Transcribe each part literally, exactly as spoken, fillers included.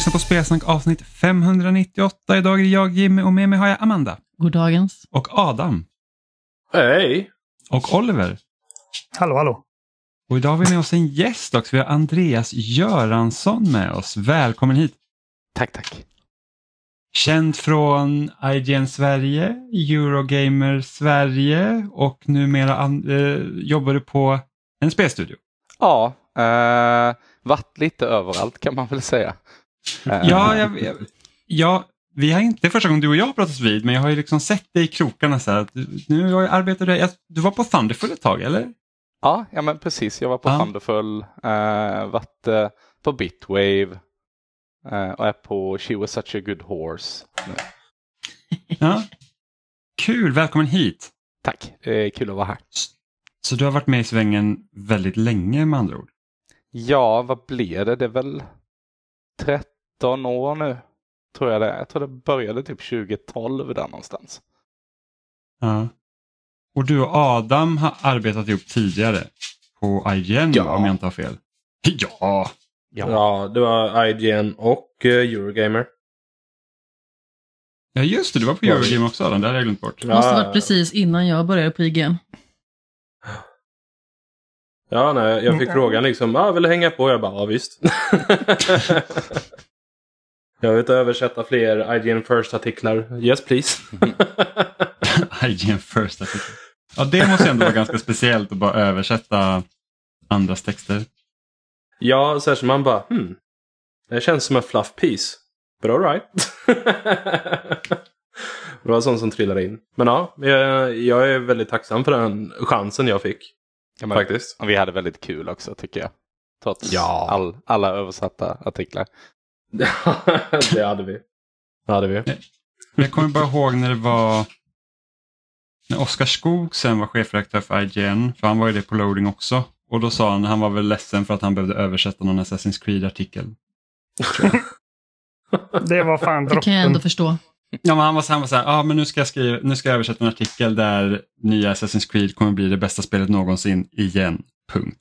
lyssnar på Spelsnack avsnitt femhundranittioåtta. Idag är jag Jimmy och med mig har jag Amanda. Goddagens. Och Adam. Hej. Och Oliver. Hallå, hallå. Och idag har vi med oss en gäst också. Vi har Andreas Göransson med oss. Välkommen hit. Tack, tack. Känd från I G N Sverige, Eurogamer Sverige och numera an- äh, jobbar du på en spelstudio. Ja, uh, varit lite överallt kan man väl säga. Uh. Ja, jag, jag, ja, vi har inte, det är första gången du och jag har pratat vid, men jag har ju liksom sett dig i krokarna så här. Att du, nu arbetar du, du var på Thunderful ett tag, eller? Ja, ja men precis. Jag var på ja. Thunderful, uh, varit uh, på Bitwave uh, och är på She Was Such a Good Horse nu. Ja, kul, välkommen hit. Tack, det är kul att vara här. Så du har varit med i svängen väldigt länge med andra ord? Ja, vad blir det? Det är väl tretton år nu, tror jag det är. Jag tror det började typ tjugohundratolv där någonstans. Ja. Och du och Adam har arbetat ihop tidigare på I G N, ja. Om jag inte har fel. Ja! Ja, ja det var I G N och uh, Eurogamer. Ja just det, du var på Eurogamer också Adam, det hade jag glömt bort. Det måste ha varit precis innan jag började på I G N. Ja, nej, jag fick mm. frågan liksom, ah, vill du hänga på? Jag bara, ja visst. Jag vet översätta fler I G N First-artiklar. Yes, please. I G N First-artiklar. Ja, det måste ändå vara ganska speciellt att bara översätta andras texter. Ja, så här som man bara, hmm, det känns som en fluff piece. But all right. Det var sånt som trillade in. Men ja, jag, jag är väldigt tacksam för den chansen jag fick. Ja, men, faktiskt. Och vi hade väldigt kul också tycker jag. Trots ja. all, alla översatta artiklar. Det hade vi. Det hade vi. Jag kommer bara ihåg när det var när Oskar Skog sen var chefredaktör för I G N. För han var ju det på Loading också. Och då sa han, han var väl ledsen för att han behövde översätta någon Assassin's Creed-artikel. Det var fan droppen. Det kan jag ändå förstå. Ja, men han var så, han var så här, ah, men nu ska jag skriva, nu ska jag översätta en artikel där nya Assassin's Creed kommer bli det bästa spelet någonsin igen. Punkt.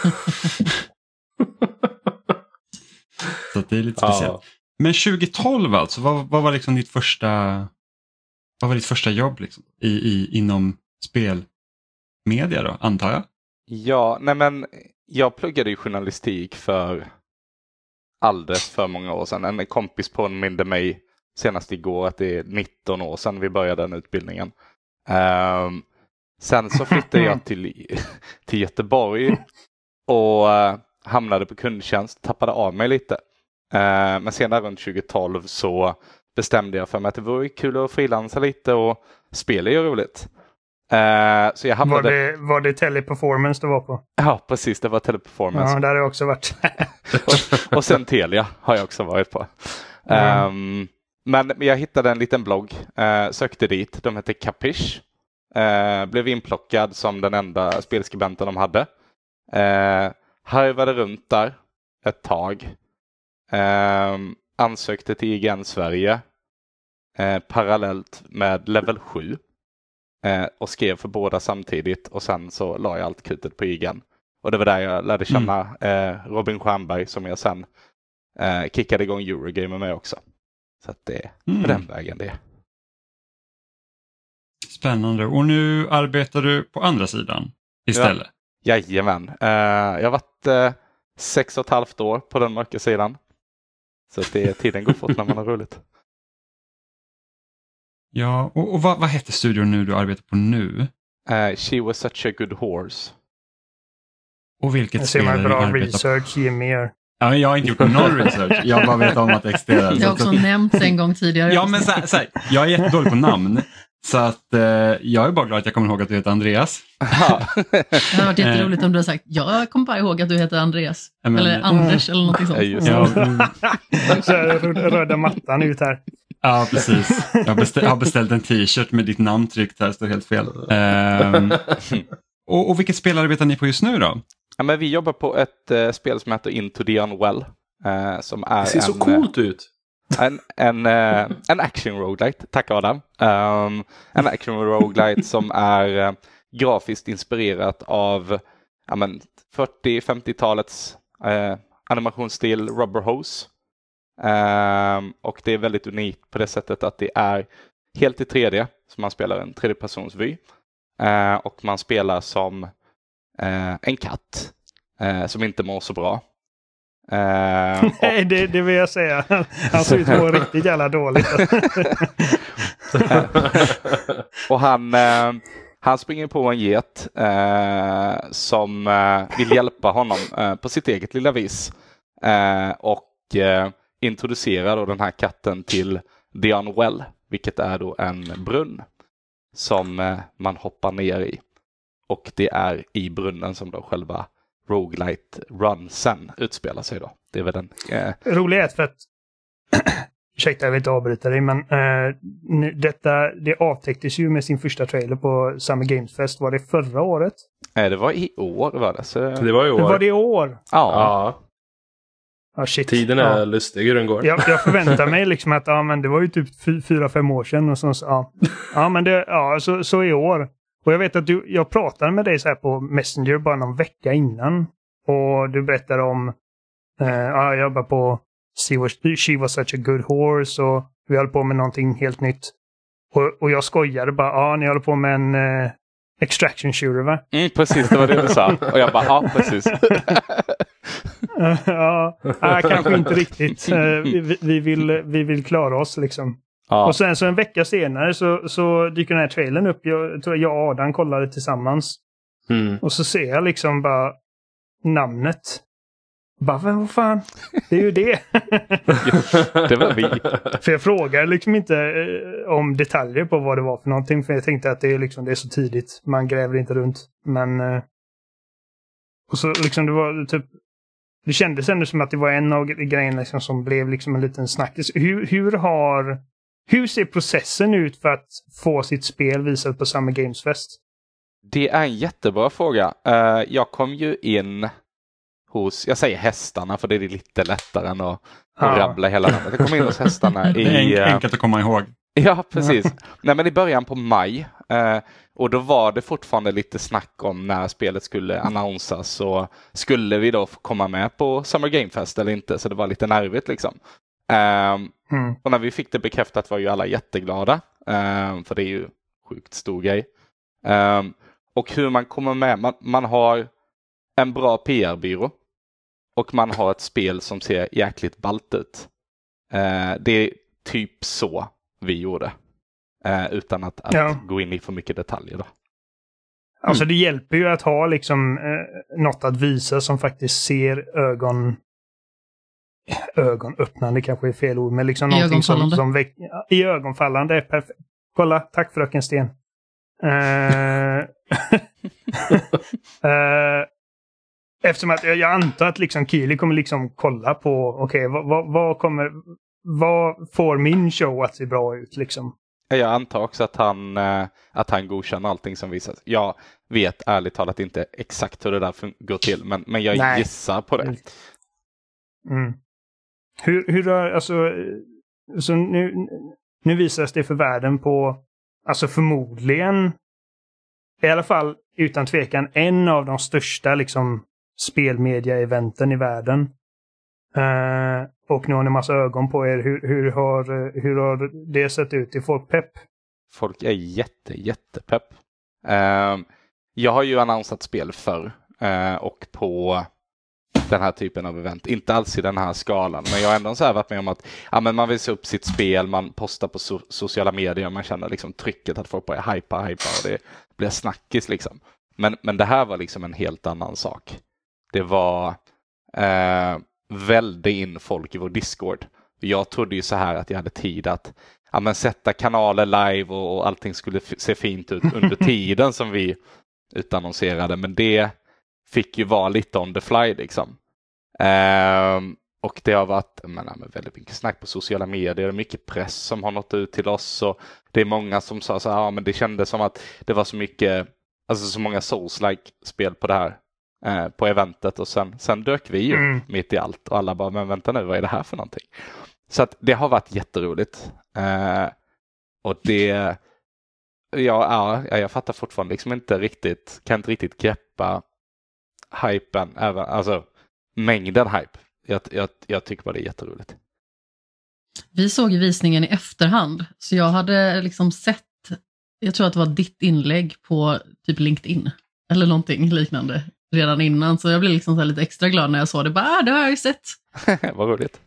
Så det är lite speciellt. Ja. Men tjugohundratolv alltså, vad, vad var liksom ditt första vad var ditt första jobb liksom i, i inom spelmedia då, antar jag? Ja, nej men jag pluggade ju journalistik för alldeles för många år sedan. En kompis påminde mig senast igår att det är nitton år sedan vi började den utbildningen. Um, sen så flyttade jag till, till Göteborg och uh, hamnade på kundtjänst, tappade av mig lite. Uh, men senare runt tjugohundratolv så bestämde jag för mig att det vore kul att frilansa lite och spela är roligt. Uh, så jag hamnade... Var det, var det Teleperformance du var på? Ja, precis. Det var Teleperformance. Ja, där har jag också varit. och, och sen Telia har jag också varit på. Mm. Um, men jag hittade en liten blogg, uh, sökte dit. De hette Capish. Uh, blev inplockad som den enda spelskribenten de hade. Uh, harvade runt där ett tag. Uh, ansökte till I G N Sverige uh, parallellt med level sju. Eh, och skrev för båda samtidigt och sen så la jag allt krutet på I G N. Och det var där jag lärde känna mm. eh, Robin Stjernberg som jag sen eh, kickade igång Eurogamer med också. Så att det är mm. på den vägen det. Spännande. Och nu arbetar du på andra sidan istället? Ja. Jajamän. Eh, jag har varit eh, sex och ett halvt år på den mörka sidan. Så att det, tiden går fort när man har roligt. Ja, och, och vad, vad heter studion nu du arbetar på nu? Uh, She Was Such a Good Horse. Och vilket spel är det bra arbetar research, Jimmy. Ja, men jag har inte gjort någon research. Jag bara vet om att det existerar. Jag har också nämnt en gång tidigare. Ja, men så här, så här, jag är jättedålig på namn. Så att eh, jag är bara glad att jag kommer ihåg att du heter Andreas. Det hade varit jätteroligt om du hade sagt, jag kommer bara ihåg att du heter Andreas. Men, eller Anders mm. eller något sånt. Ja, mm. Så röda mattan ut här. Ja, precis. Jag har, beställt, jag har beställt en t-shirt med ditt namn tryckt här, står helt fel. Um, och, och vilket spel arbetar ni på just nu då? Ja, men vi jobbar på ett uh, spel som heter Into the Unwell. Uh, som är det ser en, så coolt ut. En, en, uh, en action roguelite, tack Adam. Um, en action roguelite som är uh, grafiskt inspirerat av ja, men fyrtio-femtiotalets uh, animationsstil Rubber Hose. Um, och det är väldigt unikt på det sättet att det är helt i tre D, så man spelar en tredjepersonsvy. Uh, och man spelar som uh, en katt uh, som inte mår så bra. Uh, och... Nej, det, det vill jag säga. Han ser ut att må riktigt jävla dåligt. Och han, uh, han springer på en get uh, som uh, vill hjälpa honom uh, på sitt eget lilla vis. Uh, och uh, introducerar då den här katten till The Unwell, vilket är då en brunn som uh, man hoppar ner i. Och det är i brunnen som då själva roguelite runsen utspelar sig då. Det är väl den... Eh... Roligt för att... Ursäkta, jag vill inte avbryta dig, men eh, detta, det avtäcktes ju med sin första trailer på Summer Games Fest. Var det förra året? Nej, eh, det var i år var det. Så... Det var i år. Det var det i år? Ja. Ja. Ah, shit. Tiden är ja. lustig hur den går. Jag, jag förväntar mig liksom att ja, men det var ju typ fy, fyra, fem år sedan. Och så, ja. Ja, men det, ja, så, så i år. Och jag vet att du, jag pratade med dig så här på Messenger bara någon vecka innan. Och du berättade om eh, ja, jag jobbar på She was, She was such a good horse och vi höll på med någonting helt nytt. Och, och jag skojade bara, ja, ni håller på med en eh, extraction shooter, va? Mm, precis, det var det du sa. Och jag bara, ja, precis. ja, äh, kanske inte riktigt. Vi, vi, vill, vi vill klara oss liksom. Ja. Och sen så en vecka senare så, så dyker den här trailern upp. Jag tror jag och Adam kollade tillsammans. Mm. Och så ser jag liksom bara namnet. Bara, vad fan? Det är ju det. Det var vi. För jag frågar liksom inte eh, om detaljer på vad det var för någonting. För jag tänkte att det är, liksom, det är så tidigt. Man gräver inte runt. Men... Eh, och så liksom det var typ... Det kändes ändå som att det var en av grejerna liksom, som blev liksom en liten snackis. Hur, hur har... Hur ser processen ut för att få sitt spel visat på Summer Games Fest? Det är en jättebra fråga. Uh, jag kom ju in hos, jag säger hästarna för det är lite lättare än att, ja. att rabbla hela landet. Jag kom in hos hästarna i... Det är enkelt att komma ihåg. Ja, precis. Nej, men i början på maj. Uh, och då var det fortfarande lite snack om när spelet skulle annonsas. Och skulle vi då komma med på Summer Game Fest eller inte? Så det var lite nervigt liksom. Um, mm. Och när vi fick det bekräftat var ju alla jätteglada. Um, för det är ju sjukt stor grej. Um, och hur man kommer med. Man, man har en bra P R-byrå. Och man har ett spel som ser jäkligt ballt ut. Uh, det är typ så vi gjorde. Uh, utan att, att ja. gå in i för mycket detaljer då. Alltså det hjälper ju att ha liksom eh, något att visa som faktiskt ser ögon... Ögonöppnande kanske är fel ord, men liksom I någonting som, som väck... I ögonfallande är perfekt. Kolla, tack fröken Sten. Uh... uh... Eftersom att jag, jag antar att liksom Keely kommer liksom kolla på okej, okay, vad, vad, vad kommer vad får min show att se bra ut liksom. Jag antar också att han att han godkänner allting som visas. Jag vet ärligt talat inte exakt hur det där går till, men, men jag Nej. gissar på det. Mm. Hur, hur har, alltså, så nu, nu visas det för världen på, alltså förmodligen, i alla fall utan tvekan, en av de största liksom spelmedia-eventen i världen. Uh, och nu har ni en massa ögon på er. Hur, hur, har, hur har det sett ut? Är folk pepp? Folk är jätte, jättepepp. Uh, jag har ju annonsat spel förr uh, och på den här typen av event. Inte alls i den här skalan. Men jag har ändå så här varit med om att ja, men man vill se upp sitt spel. Man postar på so- sociala medier. Man känner liksom trycket att folk börjar hypa, hypa. Och det blir snackis liksom. Men, men det här var liksom en helt annan sak. Det var eh, väldigt in folk i vår Discord. Jag trodde ju så här att jag hade tid att ja, men sätta kanaler live. Och, och allting skulle f- se fint ut under tiden som vi utannonserade. Men det fick ju vara lite on the fly liksom. Um, och det har varit men, men, väldigt mycket snack på sociala medier. Det är mycket press som har nått ut till oss. Och det är många som sa så här, ja, men det kändes som att det var så mycket, alltså så många Souls-like spel på det här. Eh, på eventet. Och sen, sen dök vi ju mm. mitt i allt. Och alla bara, men vänta nu, vad är det här för någonting? Så att det har varit jätteroligt. Eh, och det, ja, ja, jag fattar fortfarande liksom inte riktigt, kan inte riktigt greppa hypen, även, alltså mängden hype. Jag, jag, jag tycker bara det är jätteroligt. Vi såg visningen i efterhand, så jag hade liksom sett, jag tror att det var ditt inlägg på typ LinkedIn eller någonting liknande redan innan, så jag blev liksom så här lite extra glad när jag såg det. Bara, ah, det har jag ju sett. Vad roligt.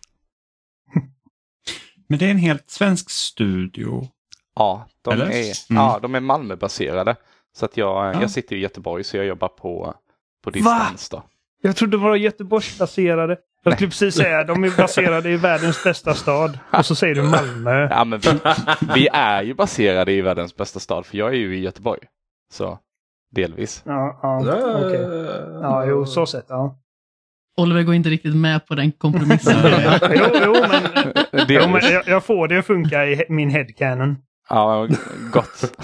Men det är en helt svensk studio. Ja, de Eller? är, Mm. ja, de är Malmö-baserade. Så att jag, Ja. jag sitter i Göteborg, så jag jobbar på, på distans då. Jag trodde det var Göteborgsbaserade. Jag skulle precis säga de är baserade i världens bästa stad. Och så säger du Malmö. Ja, men vi, vi är ju baserade i världens bästa stad, för jag är ju i Göteborg. Så delvis. Ja, ja, okej. Ja, jo, så sett, ja. Oliver går inte riktigt med på den kompromissen. jo, jo, men, jo, men jag, jag får det att funka i he- min headcanon. Ja, gott.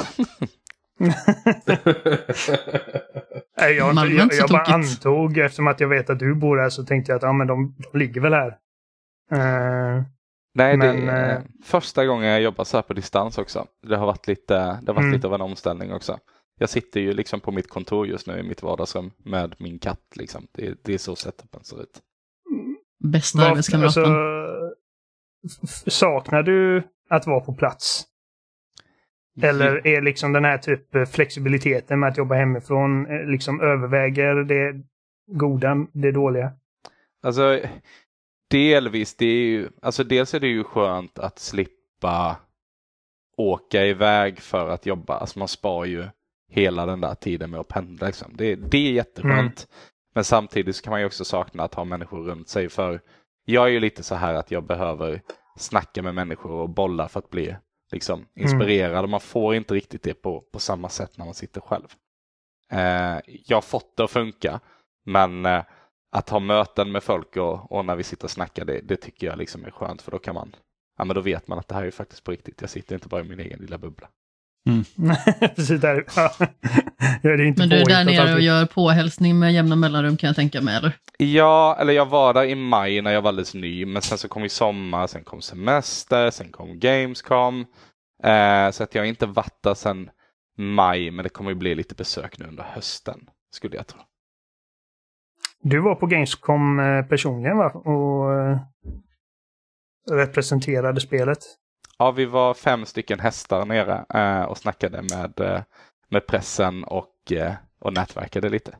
Nej, jag, Malmö är jag, inte så jag bara tokigt. antog, eftersom att jag vet att du bor här, så tänkte jag att ja, men de, de ligger väl här. Uh, Nej, Men, det är eh, första gången jag jobbar så här på distans också. Det har varit lite, det har varit Mm. lite av en omställning också. Jag sitter ju liksom på mitt kontor just nu i mitt vardagsrum med min katt. Liksom. Det, det är så setupen ser ut. Bästa arbetskamraten. alltså, f- saknar du att vara på plats? Eller är liksom den här typ eh, flexibiliteten med att jobba hemifrån eh, liksom överväger det goda, det dåliga? Alltså, delvis, det är ju, alltså dels är det ju skönt att slippa åka iväg för att jobba. Alltså man spar ju hela den där tiden med att pendla. Liksom. Det, det är jätteskönt. Mm. Men samtidigt så kan man ju också sakna att ha människor runt sig. För jag är ju lite så här att jag behöver snacka med människor och bolla för att bli liksom inspirerad. Mm. Man får inte riktigt det på, på samma sätt när man sitter själv. Eh, jag har fått det att funka. Men eh, att ha möten med folk och, och när vi sitter och snackar, det, det tycker jag liksom är skönt. För då kan man, ja men då vet man att det här är faktiskt på riktigt. Jag sitter inte bara i min egen lilla bubbla. Mm. Precis där. Jag är det inte Men du är där påhittat nere och alltid. gör påhälsning med jämna mellanrum, kan jag tänka mig, eller? Ja, eller jag var där i maj när jag var alldeles ny. Men sen så kom i sommar, sen kom semester, sen kom Gamescom. Eh, så att jag har inte varit där sen maj, men det kommer ju bli lite besök nu under hösten, skulle jag tro. Du var på Gamescom eh, personligen, va? Och eh, representerade spelet. Ja, vi var fem stycken hästar nere eh, och snackade med, eh, med pressen och, eh, och nätverkade lite.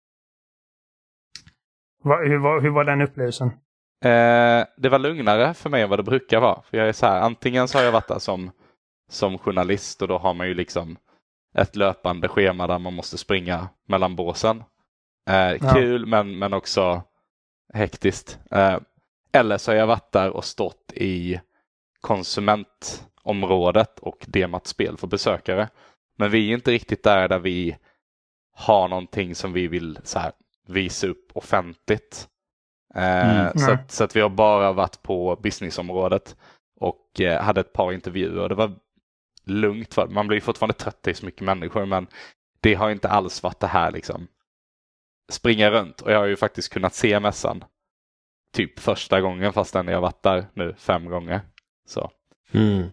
Va, hur, var, hur var den upplevelsen? Eh, det var lugnare för mig än vad det brukar vara. För jag är så här, antingen så har jag varit där som, som journalist och då har man ju liksom ett löpande schema där man måste springa mellan båsen. Eh, Ja. Kul men, men också hektiskt. Eh, eller så har jag varit där och stått i konsumentområdet och demat spel för besökare. Men vi är inte riktigt där där vi har någonting som vi vill så här, visa upp offentligt. Eh, Mm. så, att, så att vi har bara varit på businessområdet och eh, hade ett par intervjuer. Det var lugnt, för man blir fortfarande trött, det är så mycket människor, men det har inte alls varit det här liksom springa runt. Och jag har ju faktiskt kunnat se mässan typ första gången, fastän jag har varit där nu fem gånger. Så. Mm.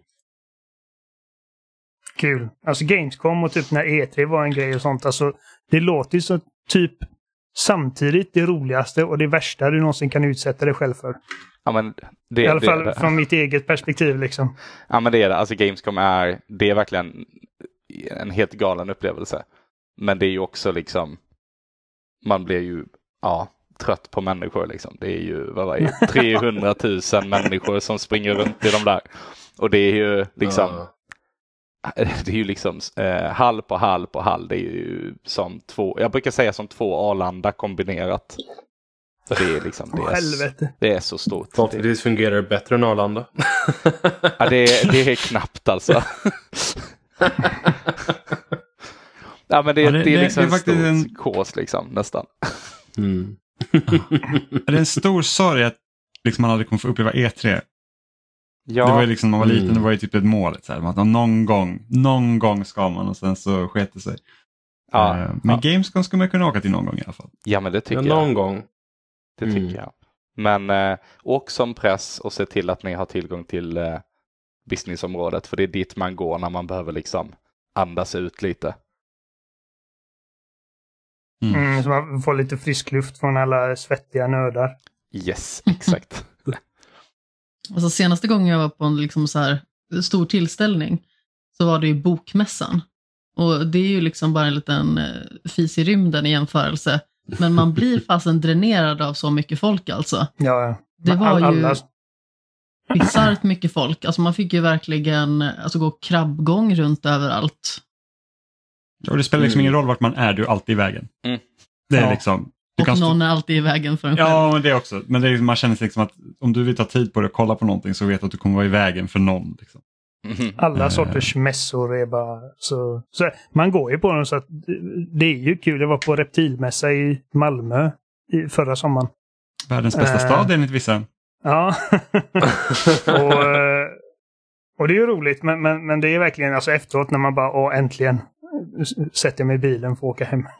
Kul. Alltså Gamescom och typ när E tre var en grej och sånt. Alltså, det låter ju så typ samtidigt det roligaste och det värsta du någonsin kan utsätta dig själv för. Ja, men det, I alla det, fall det. från mitt eget perspektiv liksom. Ja, men det är det. Alltså Gamescom är, det är verkligen en helt galen upplevelse. Men det är ju också liksom, man blir ju, ja, trött på människor liksom. Det är ju, vad var det, trehundratusen människor som springer runt i de där. Och det är ju liksom, Ja. det är ju liksom eh, hall på hall på hall. Det är ju som två, jag brukar säga som två Arlanda kombinerat. Det är liksom, det är, Helvete. det är så stort. Det, Förhoppningsvis fungerar det bättre än Arlanda. ja, det, är, det är knappt alltså. Ja, men det, Ja, det, det- det är det- liksom det är en faktiskt stor en- kås liksom, nästan. Mm. Det är en stor sorg att liksom man aldrig kommer få uppleva E tre. Ja, Det var ju liksom, när man var liten, Mm. det var ju typ ett mål. Så här, att någon gång, någon gång ska man och sen så sket det sig. ja, Eh, Men ja. Gamescom ska man kunna åka till någon gång i alla fall. ja, men det Ja, tycker någon jag. gång. Det Mm. tycker jag. Men eh, åk som press och se till att ni har tillgång till eh, businessområdet. För det är dit man går när man behöver liksom andas ut lite. Mm. Mm, så man får lite frisk luft från alla svettiga nördar. Yes, exakt. Alltså senaste gången jag var på en liksom så här stor tillställning så var det ju bokmässan. Och det är ju liksom bara en liten eh, fis i rymden i jämförelse. Men man blir fasen dränerad av så mycket folk alltså. Ja, Det var all, ju alla... bizarrt mycket folk. Alltså man fick ju verkligen alltså, gå krabbgång runt överallt. Och det spelar liksom ingen roll vart man är, du är alltid i vägen. Mm. Det är Ja. liksom... Du Och kan stå- någon är alltid i vägen för en själv. Ja, men det också. Men det är, man känner sig liksom att om du vill ta tid på det och kolla på någonting så vet du att du kommer vara i vägen för någon. Liksom. Mhm. Alla Eh. sorters mässor är bara så, så... Man går ju på dem så att det är ju kul. Jag var på reptilmässa i Malmö i förra sommaren. Världens bästa Eh. stad enligt vissa. Ja. och, eh, och det är ju roligt, men, men, men det är verkligen alltså efteråt när man bara, åh äntligen s- sätter jag mig i bilen för att åka hem.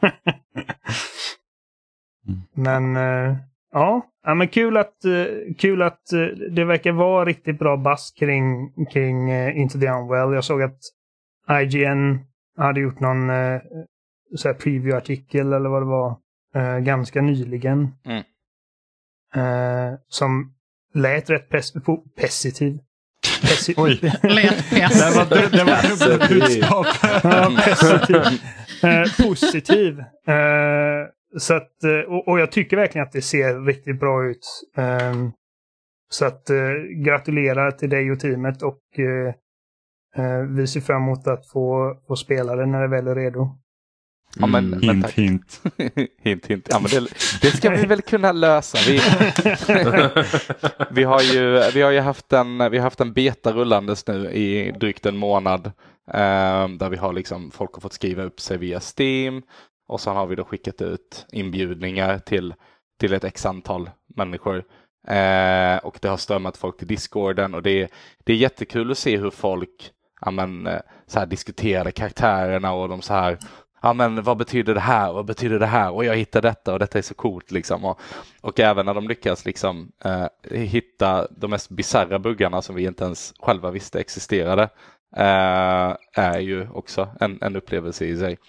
Mm. Men äh, ja, ja, men kul att, äh, kul att äh, det verkar vara riktigt bra bass kring, kring äh, Into the Unwell. Jag såg att I G N hade gjort någon äh, så här preview-artikel eller vad det var äh, ganska nyligen. Mm. Äh, som lät rätt pes- po- positiv. Pesi- Oj. Lät Det pest. var, det, det var dubbelt budskap. Ja, positiv. Eh, positiv. Eh, så att, eh, och, och jag tycker verkligen att det ser riktigt bra ut. Eh, så att eh, gratulerar till dig och teamet och eh, eh, vi ser fram emot att få, få spela det när det väl är redo. Ja, men, Mm. men Hint, tack. hint. hint, hint. Ja, men det, det ska vi väl kunna lösa. Vi, vi, har ju, vi har ju haft en, vi har haft en beta rullandes nu i drygt en månad. Eh, där vi har liksom, folk har fått skriva upp sig via Steam. Och sen har vi då skickat ut inbjudningar till, till ett x antal människor. Eh, och det har strömmat folk till Discorden. Och det, det är jättekul att se hur folk ja, men, så här, diskuterade karaktärerna och de så här... Ja, men vad betyder det här? Vad betyder det här? Och jag hittar detta och detta är så coolt liksom. Och, och även när de lyckas liksom eh, hitta de mest bizarra buggarna som vi inte ens själva visste existerade eh, är ju också en, en upplevelse i sig.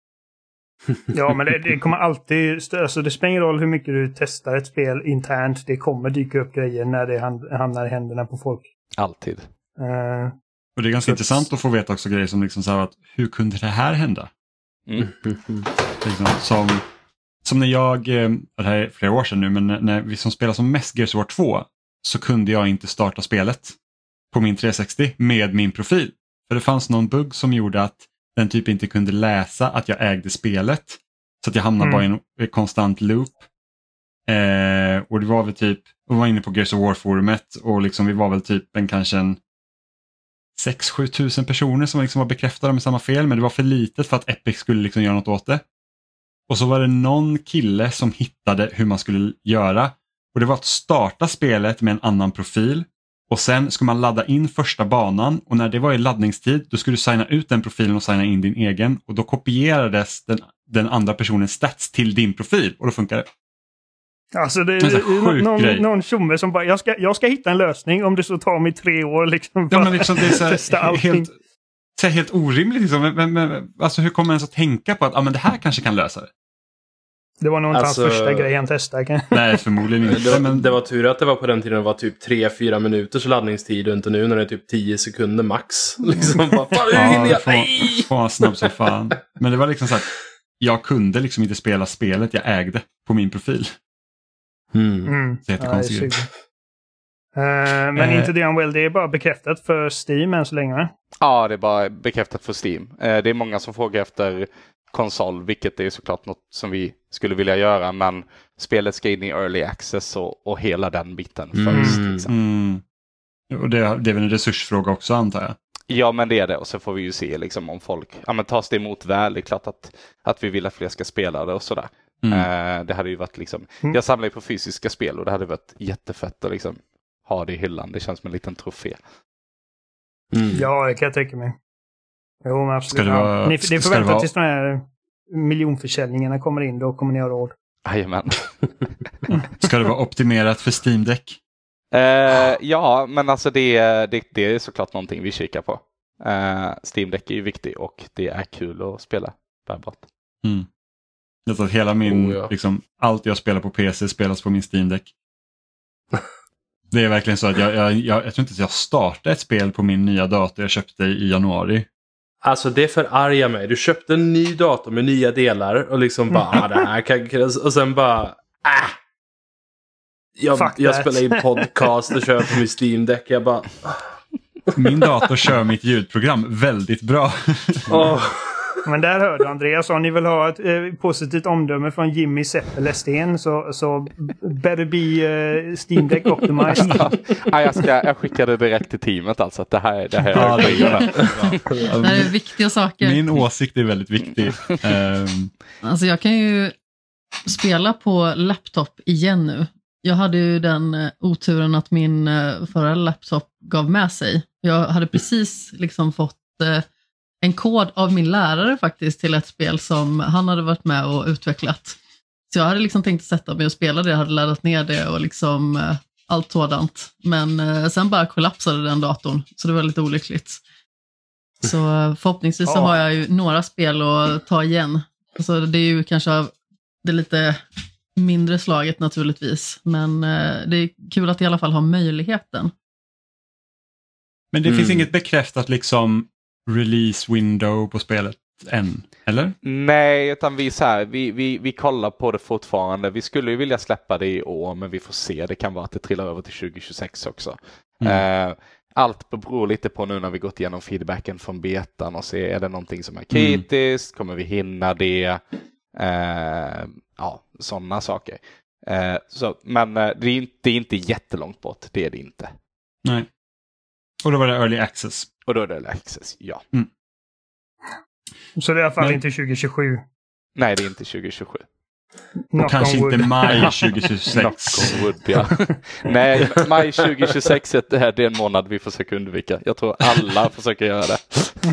Ja, men det, det kommer alltid... Alltså det spelar ingen roll hur mycket du testar ett spel internt. Det kommer dyka upp grejer när det hand, hamnar i händerna på folk. Alltid. Eh, Och det är ganska Så- intressant att få veta också grejer som liksom så här att hur kunde det här hända? Mm. Liksom, som, som när jag, eh, det här är flera år sedan nu, men när, när vi som spelar som mest Gears of War två så kunde jag inte starta spelet på min trehundrasextio med min profil. För det fanns någon bugg som gjorde att den typ inte kunde läsa att jag ägde spelet. Så att jag hamnade Mm. bara i en, en konstant loop. Eh, och det var väl typ, och var inne på Gears of War-forumet och liksom vi var väl typ en kanske en sex sju tusen personer som liksom var bekräftade med samma fel, men det var för litet för att Epic skulle liksom göra något åt det. Och så var det någon kille som hittade hur man skulle göra, och det var att starta spelet med en annan profil och sen ska man ladda in första banan, och när det var i laddningstid då skulle du signa ut den profilen och signa in din egen, och då kopierades den, den andra personens stats till din profil och då funkar det. Alltså det En sån här är sjuk någon, grej. någon tjomme som bara, jag ska, jag ska hitta en lösning om det så tar mig tre år liksom. Ja, men liksom det är så testa här, allting. helt, så här, helt orimligt. Liksom. Men, men, men, alltså, hur kommer man ens att tänka på att ah, men det här kanske kan lösa det? Det var nog inte Alltså- hans första grej han testade. kan- Nej, förmodligen inte. Det var, men, det var tur att det var på den tiden det var typ tre fyra minuters laddningstid och inte nu när det är typ tio sekunder max. Liksom bara, fan hur ja, hinner det jag? får, Nej! får vara snabb som fan. Men det var liksom så här, jag kunde liksom inte spela spelet jag ägde på min profil. Mm. Mm. Så jättekonstigt. Ja, det är sjukt. Eh, men Eh. inte det Unwell, det är bara bekräftat för Steam än så länge, va? Ja, det är bara bekräftat för Steam. Eh, det är många som frågar efter konsol, vilket är såklart något som vi skulle vilja göra, men spelet ska in i early access och, och hela den biten Mm. först. Liksom. Mm. Och det, det är väl en resursfråga också, antar jag. Ja, men det är det. Och så får vi ju se liksom, om folk ja, men tas det emot väl. Det är klart att, att vi vill att fler ska spela det och sådär. Mm. Eh, det hade ju varit liksom... Mm. Jag samlar ju på fysiska spel och det hade varit jättefett att liksom ha det i hyllan. Det känns som en liten trofé. Mm. Ja, det kan jag tänka mig. Jo, men absolut. Ska det vara- ja. Ni, ska- ni får ska det vänta vara- tills de här miljonförsäljningarna kommer in, då kommer ni ha råd. Jajamän. Ska det vara optimerat för Steam Deck? Eh, ja, men alltså det, det, det är såklart någonting vi kikar på. Eh, Steam Deck är ju viktig och det är kul att spela bärbart. Mm. Jag tror att hela min, Oh, ja. liksom, allt jag spelar på P C spelas på min Steam Deck. Det är verkligen så att jag, jag, jag, jag tror inte att jag startade ett spel på min nya dator jag köpte i januari. Alltså det förargar mig. Du köpte en ny dator med nya delar och liksom bara, ah, det här kan... Och sen bara, äh. Jag, jag spelar in podcast och kör på min Steam Deck. Jag bara... Min dator kör mitt ljudprogram väldigt bra. Oh. Men där hörde Andreas, om ni vill ha ett eh, positivt omdöme från Jimmy Seppelesten så, så better be eh, Steam Deck optimized. Ja, jag, ska, jag skickar det direkt till teamet alltså. Att det här, det här Ja, är det, är det här är viktiga saker. Min åsikt är väldigt viktig. Um... Alltså jag kan ju spela på laptop igen nu. Jag hade ju den uh, oturen att min uh, förra laptop gav med sig. Jag hade precis liksom fått uh, en kod av min lärare faktiskt till ett spel som han hade varit med och utvecklat. Så jag hade liksom tänkt sätta mig och spela det, jag hade laddat ner det och liksom uh, allt sådant. Men uh, sen bara kollapsade den datorn, så det var lite olyckligt. Så uh, förhoppningsvis så har jag ju några spel att ta igen. Alltså det är ju kanske det lite mindre slaget naturligtvis, men uh, det är kul att i alla fall ha möjligheten. Men det Mm. finns inget bekräftat liksom release window på spelet än, eller? Nej, utan vi, så här, vi, vi, vi kollar på det fortfarande. Vi skulle ju vilja släppa det i år, men vi får se. Det kan vara att det trillar över till tjugo tjugosex också. Mm. Eh, allt beror lite på nu när vi gått igenom feedbacken från betan och se, är det någonting som är kritiskt? Kommer vi hinna det? Eh, ja, sådana saker. Eh, så, men eh, det, är inte, det är inte jättelångt bort, det är det inte. Nej. Och då var det early access. Och då är det early access, ja. Mm. Så det är i alla fall Men- inte tjugo tjugosju. Nej, det är inte tjugo tjugosju. Och kanske on wood. inte maj tjugo tjugosex. Knock on wood, ja. Nej, maj tjugo tjugosex är det är en månad vi försöker undvika. Jag tror alla försöker göra det.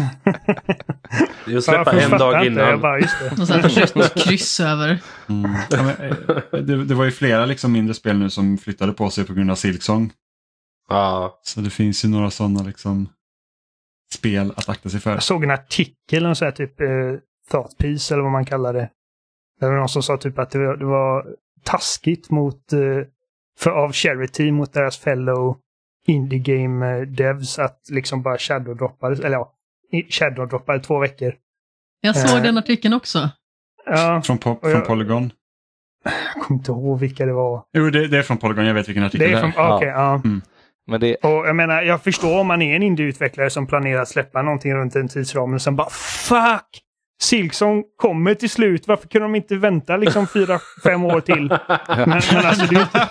Det är att släppa Ja, jag en fattar dag inte, jag innan. bara, just det. Och sen kryss, kryss över. Mm. Ja, men, eh, det, det var ju flera liksom mindre spel nu som flyttade på sig på grund av Silksong. Ja. Så det finns ju några sådana liksom spel att akta sig för. Jag såg en artikel, en sån här typ eh, thought piece eller vad man kallar det. Det var någon som sa typ att det var, det var taskigt mot eh, för, av Charity mot deras fellow indie game eh, devs att liksom bara shadowdroppade, eller ja, i- shadowdroppade två veckor. Jag såg Eh. den artikeln också. Ja, Från, po- Och från jag- Polygon. jag kommer inte ihåg vilka det var. Jo, det, det är från Polygon. Jag vet vilken artikel Det det är är. från, okej, ja. Men det, Och jag menar, jag förstår om man är en indieutvecklare som planerar att släppa någonting runt en tidsram och sen bara fuck! Silksong kommer till slut. Varför kunde de inte vänta liksom fyra, fem år till? Men, men alltså det är inte,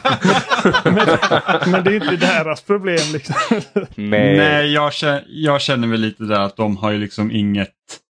men, men det är inte deras problem liksom. nej. Nej, jag känner, jag känner väl lite där att de har ju liksom inget...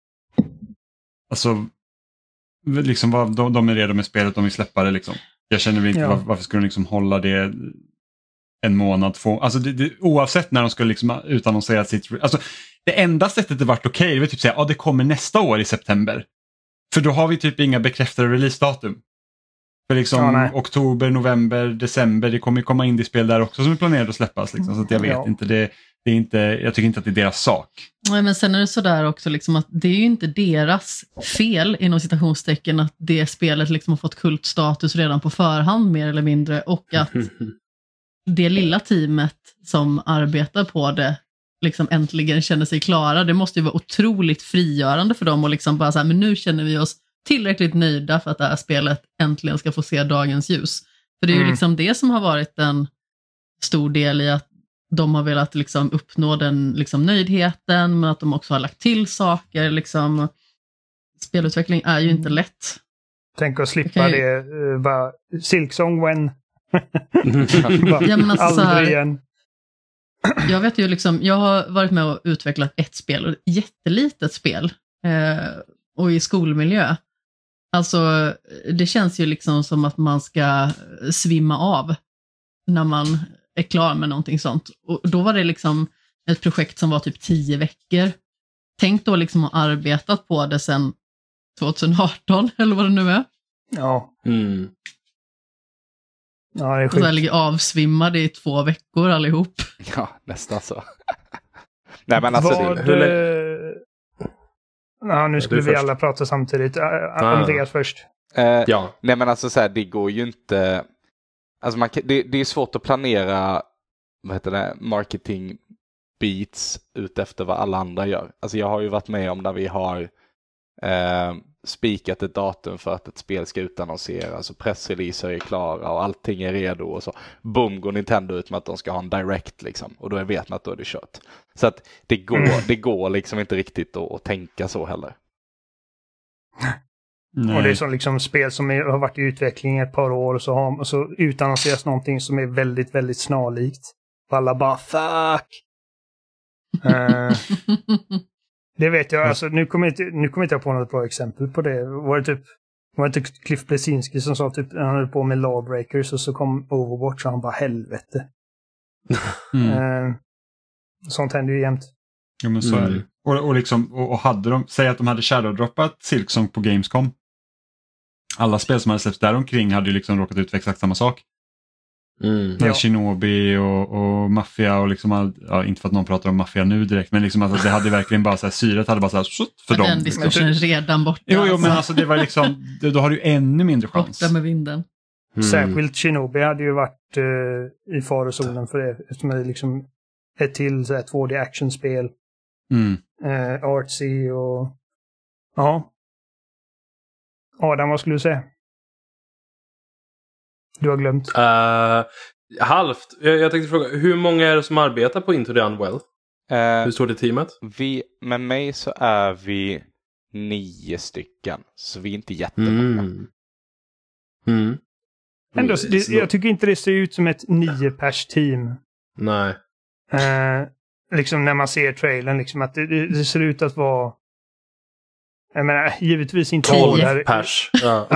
Alltså, liksom vad, de, de är redo med spelet, de vill släppa det liksom. Jag känner väl inte Ja. var, varför skulle de liksom hålla det en månad, två... Alltså det, det, oavsett när de skulle liksom utannonsera sitt... Alltså, det enda sättet det varit okej, det var typ säga, ja det kommer nästa år i september. För då har vi typ inga bekräftade releasedatum. För liksom Ja, nej. oktober, november, december, det kommer ju komma indie-spel där också som är planerade att släppas. Liksom, så att jag vet Ja. inte, det, det är inte, jag tycker inte att det är deras sak. Nej, men sen är det sådär också liksom att det är ju inte deras fel inom citationstecken att det spelet liksom har fått kultstatus redan på förhand mer eller mindre och att det lilla teamet som arbetar på det liksom äntligen känner sig klara. Det måste ju vara otroligt frigörande för dem och liksom bara så här, men nu känner vi oss tillräckligt nöjda för att det här spelet äntligen ska få se dagens ljus. För det är ju Mm. liksom det som har varit en stor del i att de har velat liksom uppnå den liksom nöjdheten, men att de också har lagt till saker. Liksom. Spelutveckling är ju inte lätt. Tänk att slippa Okej. det. Uh, bara, Silksong when? bara, Ja, men alltså så här- aldrig igen. Jag vet ju liksom, jag har varit med och utvecklat ett spel, och ett jättelitet spel, eh, och i skolmiljö. Alltså, det känns ju liksom som att man ska svimma av när man är klar med någonting sånt. Och då var det liksom ett projekt som var typ tio veckor. Tänk då liksom att ha arbetat på det sedan tjugoarton, eller vad det nu är. Ja. Mm. Ja, det är Och så här sjukt. ligger avsvimmade i två veckor allihop. Ja, nästan så. Nej, men alltså Vad, det, hur lä- eh, ja, nu skulle du vi först. alla prata samtidigt. Ä- ä- Ah. Andreas först. eh, Ja. nej men alltså så här, det går ju inte, alltså man kan, det, det är svårt att planera vad heter det, marketing beats ut efter vad alla andra gör. Alltså jag har ju varit med om där vi har eh, spikat ett datum för att ett spel ska utannonseras och pressreleaser är klara och allting är redo och så boom går Nintendo ut med att de ska ha en direct liksom, och då vet man att då är det kört. Så att det går, mm. det går liksom inte riktigt att, att tänka så heller. Nej. Och det är som liksom spel som är, har varit i utveckling ett par år och så, har, och så utannonseras någonting som är väldigt, väldigt snarlikt. Och alla bara fuck! uh, det vet jag, alltså nu kommer inte, nu kommer inte jag på något bra exempel på det. Var det typ var det typ Cliff Blesinski som sa typ han höll på med Lawbreakers och så kom Overwatch och han bara helvete. Mm. Uh, sånt händer ju jämt. Ja men så mm. är det. Och, och, liksom, och, och hade de, säg att de hade shadowdroppat Silksong på Gamescom. Alla spel som hade släppts där omkring hade ju liksom råkat ut för exakt samma sak. Mm. Ja. Shinobi och, och Mafia och liksom all, ja, inte för att någon pratar om Mafia nu direkt, men liksom alltså, det hade verkligen bara så här, syret hade bara så här för den dem. Den diskussionen redan borta. Jo, jo men alltså det var liksom, då har du ännu mindre chans. Borta med vinden. Mm. Särskilt Shinobi hade ju varit uh, i farozonen för det, eftersom det är liksom ett till så här, två D actionspel. Mm. Uh, artsy och ja. Adam, vad skulle du säga? Du har glömt. Uh, halvt. Jag, jag tänkte fråga, hur många är det som arbetar på Into the Unwell? Uh, hur står det teamet? Vi, med mig så är vi nio stycken. Så vi är inte jättemånga. Mm. Mm. Ändå, det, jag tycker inte det ser ut som ett nio pers team. Nej. Uh, liksom när man ser trailern, liksom att det, det ser ut att vara jag menar, givetvis inte tolv pers. Ja.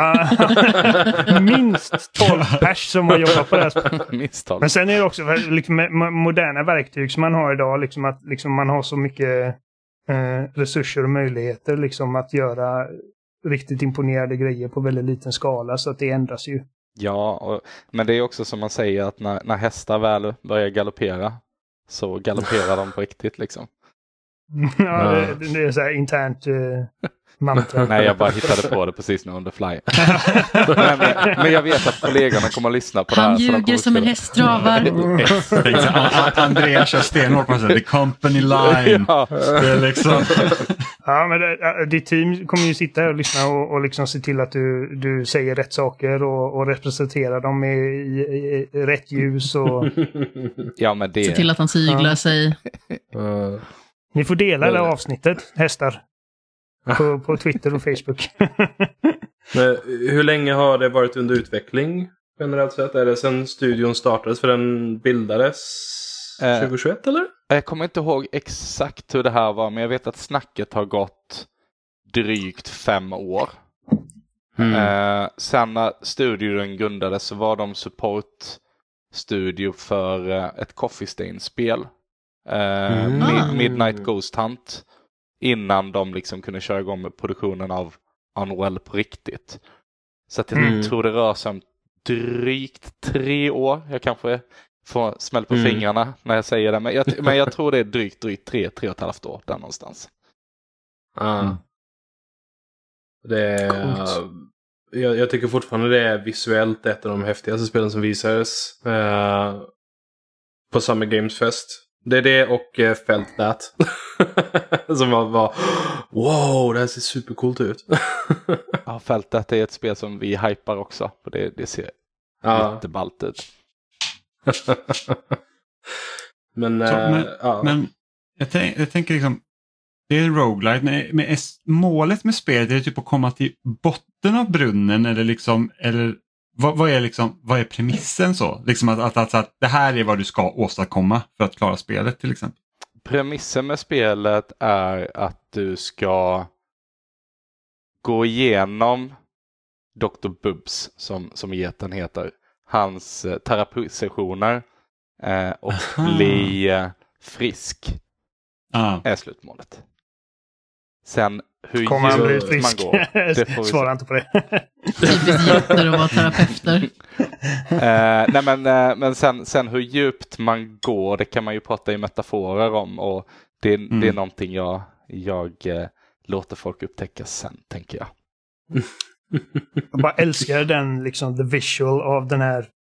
Minst tolv pers som har jobbat på det här. Minst tolv. Men sen är det också liksom, moderna verktyg som man har idag, liksom att liksom, man har så mycket eh, resurser och möjligheter liksom, att göra riktigt imponerande grejer på väldigt liten skala, så att det ändras ju. Ja, och, men det är också som man säger att när, när hästar väl börjar galoppera så galopperar de på riktigt liksom. Ja, det, det är så här internt uh, mantra. Nej, jag bara hittade på det precis nu under fly. men, men jag vet att kollegorna kommer att lyssna på Han det här. Han ljuger som en hästtravar. Andreas kör stenhårt på sig. The company line. Ja. Det är liksom... ja, men det, ditt team kommer ju sitta här och lyssna och, och liksom se till att du, du säger rätt saker och, och representerar dem i, i, i rätt ljus. Och... ja, men det... Se till att han siglar ja. sig. uh... Ni får dela det här avsnittet, hästar. På, på Twitter och Facebook. Men hur länge har det varit under utveckling generellt sett? Är det sedan studion startades, för den bildades eh, tjugohundratjugoett eller? Jag kommer inte ihåg exakt hur det här var, men jag vet att snacket har gått drygt fem år. Mm. Eh, sen när studion grundades så var de support-studio för eh, ett Coffee Stain-spel. Uh, mm. Midnight Ghost Hunt, innan de liksom kunde köra igång med produktionen av Unwell på riktigt. Så att jag mm. tror det rör sig om drygt tre år. Jag kanske får smäll på mm. fingrarna när jag säger det, men jag, men jag tror det är drygt, drygt tre, tre och ett halvt år där någonstans. Ah. Mm. Det är, uh, jag, jag tycker fortfarande det är visuellt ett av de häftigaste spelen som visades uh, på Summer Games Fest. Det är det och uh, Felt That. Som var, var wow, det här ser supercoolt ut. Ja, Felt That är ett spel som vi hypar också. För det, det ser ja. jätteballt ut. men, Så, uh, men, ja. men jag, tänk, jag tänker liksom, det är roguelite, men, men är målet med spelet är det typ att komma till botten av brunnen eller liksom, eller vad, vad är liksom, vad är premissen så? Liksom att, att, att, att det här är vad du ska åstadkomma för att klara spelet till exempel. Premissen med spelet är att du ska gå igenom doktor Bubbs, som, som geten heter, hans eh, terapisessioner eh, och Aha. bli eh, frisk ah. är slutmålet. Sen hur kommer han bli frisk? Man går, det får vi svara inte på det. Typiskt jätter att vara terapeuter. eh, nej men, eh, men sen, sen hur djupt man går, det kan man ju prata i metaforer om, och det, mm. det är någonting jag, jag eh, låter folk upptäcka sen, tänker jag. Jag bara älskar den, liksom, the visual av den här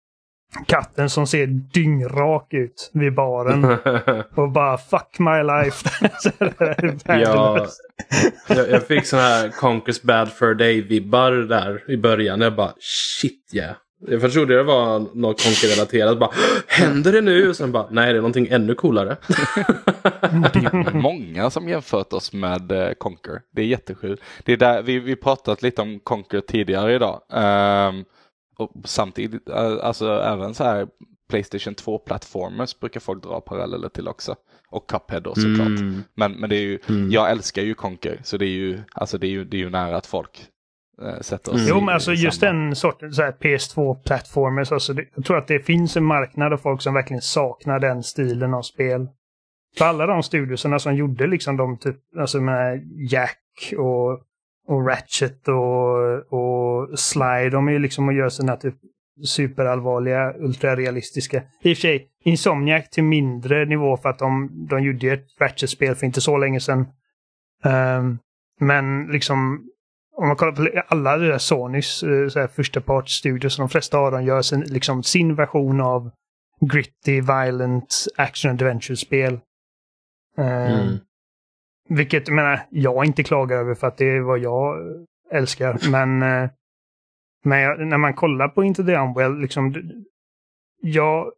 katten som ser dyngrak ut vid baren och bara fuck my life. Så det är ja, jag, jag fick sån här Conker's Bad Fur Day-vibbar där i början. Jag bara shit yeah. Jag trodde det var något Conker-relaterat. Bara, händer det nu? Och sen bara, nej det är någonting ännu coolare. Det är många som jämfört oss med uh, Conker. Det är jättesjukt. Det är där, vi vi pratat lite om Conker tidigare idag. Um, och samtidigt, uh, alltså även så här PlayStation två-plattformers brukar folk dra paralleller till också. Och Cuphead då såklart. Mm. Men, men det är ju, mm. jag älskar ju Conker. Så det är ju, alltså det är ju, det är ju nära att folk sätter oss mm. Jo, men alltså just samma. Den sorten så här P S två-plattformers, alltså det, jag tror att det finns en marknad av folk som verkligen saknar den stilen av spel. För alla de studioserna som gjorde liksom de typ, alltså med Jack och, och Ratchet och, och Sly, de är ju liksom att göra sådana typ superallvarliga, ultrarealistiska. I och för sig, Insomniac till mindre nivå för att de, de gjorde ett Ratchet-spel för inte så länge sedan. Um, men liksom om man kollar på alla de där Sonys så här, första parts studios, de flesta av dem gör sin, liksom, sin version av gritty, violent action adventure-spel. Uh, mm. Vilket jag menar, jag inte klagar över för att det är vad jag älskar. Men, uh, men jag, när man kollar på Into the Unwell, liksom, jag...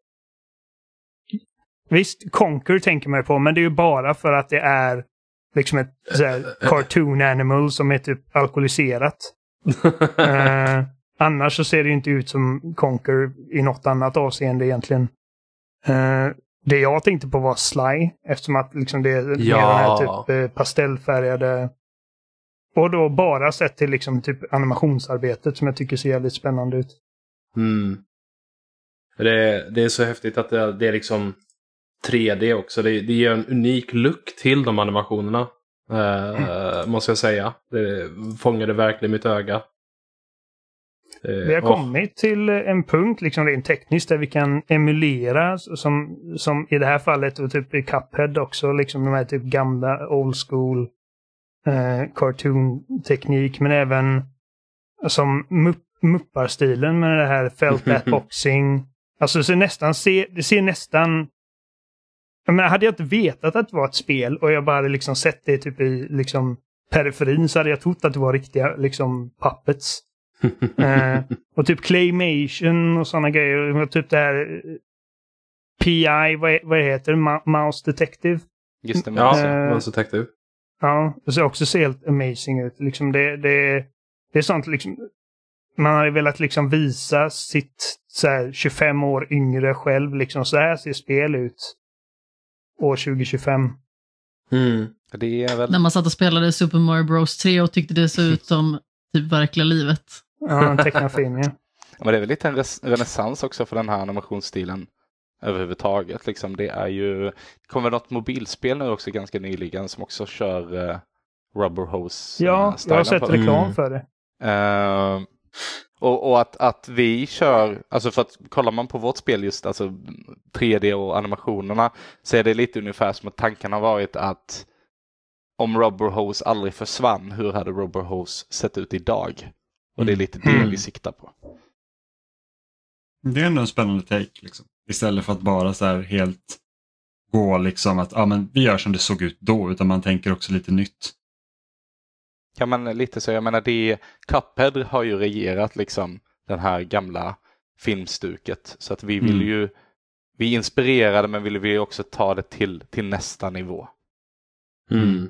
Visst, Conker tänker man på, men det är ju bara för att det är liksom ett så här, cartoon animal som är typ alkoholiserat. uh, annars så ser det inte ut som Conker i något annat avseende egentligen. Uh, det jag tänkte på var Sly, eftersom att liksom det är ja. den här typ uh, pastellfärgade, och då bara sett till liksom typ animationsarbetet som jag tycker ser jävligt spännande ut. Mm. Det, det är så häftigt att det, det är liksom tre D också. Det, det ger en unik look till de animationerna. Eh, mm. Måste jag säga. Det fångade verkligen mitt öga. Eh, vi har oh. kommit till en punkt liksom rent tekniskt där vi kan emulera som, som i det här fallet och typ i Cuphead också. Liksom de här typ gamla old school eh, cartoon-teknik. Men även som mupp, mupparstilen med det här felt that boxing. Alltså det ser nästan, se, det ser nästan jag menar, hade jag inte vetat att det var ett spel och jag bara hade liksom sett det typ i liksom periferin så hade jag trott att det var riktiga liksom puppets. eh, och typ claymation och sådana grejer. Och typ det här P I, vad, vad heter det? Mouse Detective. Just det, Mouse, eh, Mouse Detective. Ja, det ser också så helt amazing ut. Liksom det, det, det är sånt liksom man hade velat liksom visa sitt så här, tjugofem år yngre själv liksom så här ser spel ut år tjugo tjugofem. Mm. Det är väl... När man satt och spelade Super Mario Bros tre och tyckte det såg ut som typ verkliga livet. Ja, en tecknad film, ja. Men det är väl lite en res- renässans också för den här animationsstilen överhuvudtaget. Liksom, det är ju... Det kommer något mobilspel nu också ganska nyligen som också kör uh, Rubber Hose. Ja, uh, jag har sett det. reklam mm. för det. Uh, och och att, att vi kör, alltså för att kollar man på vårt spel just alltså tre D och animationerna så är det lite ungefär som att tanken har varit att om Rubber Hose aldrig försvann, hur hade Rubber Hose sett ut idag? Och det är lite det mm. vi siktar på. Det är ändå en spännande take liksom. Istället för att bara så här helt gå liksom att ja, men vi gör som det såg ut då, utan man tänker också lite nytt. Ja, men lite så. Jag menar, det Cuphead har ju regerat liksom den här gamla filmstuket. Så att vi vill mm. ju, vi är inspirerade men vill vi också ta det till, till nästa nivå. Mm.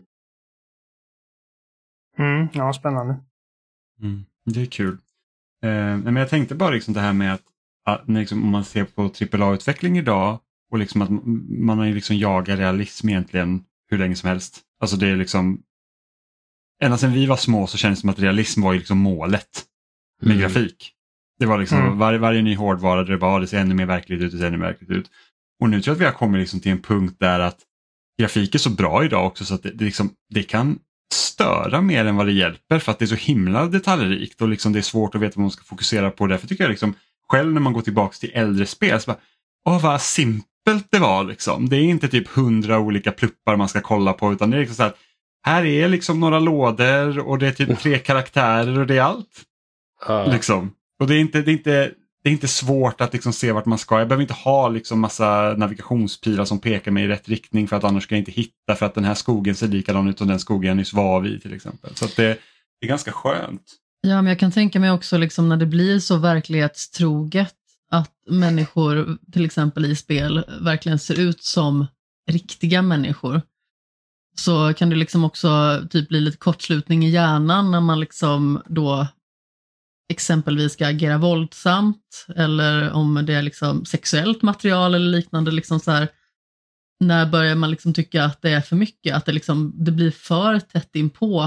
Mm, ja, spännande. Mm, det är kul. Eh, men jag tänkte bara liksom det här med att, att liksom, om man ser på trippel A-utveckling idag och liksom att man har ju liksom jagat realism egentligen hur länge som helst. Alltså det är liksom ända sedan vi var små så känns det som att realism var ju liksom målet med mm. grafik. Det var liksom mm. var, varje ny hårdvara där det bara det ser ännu mer verkligt ut, det ser ännu mer verkligt ut. Och nu tror jag att vi har kommit liksom till en punkt där att grafik är så bra idag också så att det, det, liksom, det kan störa mer än vad det hjälper för att det är så himla detaljrikt och liksom det är svårt att veta vad man ska fokusera på. Därför tycker jag liksom själv när man går tillbaka till äldre spel så bara, åh vad simpelt det var liksom. Det är inte typ hundra olika pluppar man ska kolla på utan det är liksom så här, här är liksom några lådor och det är typ tre karaktärer och det är allt. Uh. Liksom. Och det är inte, det är inte det är inte svårt att liksom se vart man ska. Jag behöver inte ha liksom massa navigationspilar som pekar mig i rätt riktning för att annars ska jag inte hitta för att den här skogen ser likadan ut som den skogen jag nyss var vid till exempel. Så att det, det är ganska skönt. Ja, men jag kan tänka mig också liksom när det blir så verklighetstroget att människor till exempel i spel verkligen ser ut som riktiga människor. Så kan det liksom också typ bli lite kortslutning i hjärnan när man liksom då exempelvis ska agera våldsamt eller om det är liksom sexuellt material eller liknande. Liksom så här, när börjar man liksom tycka att det är för mycket? Att det, liksom, det blir för tätt in på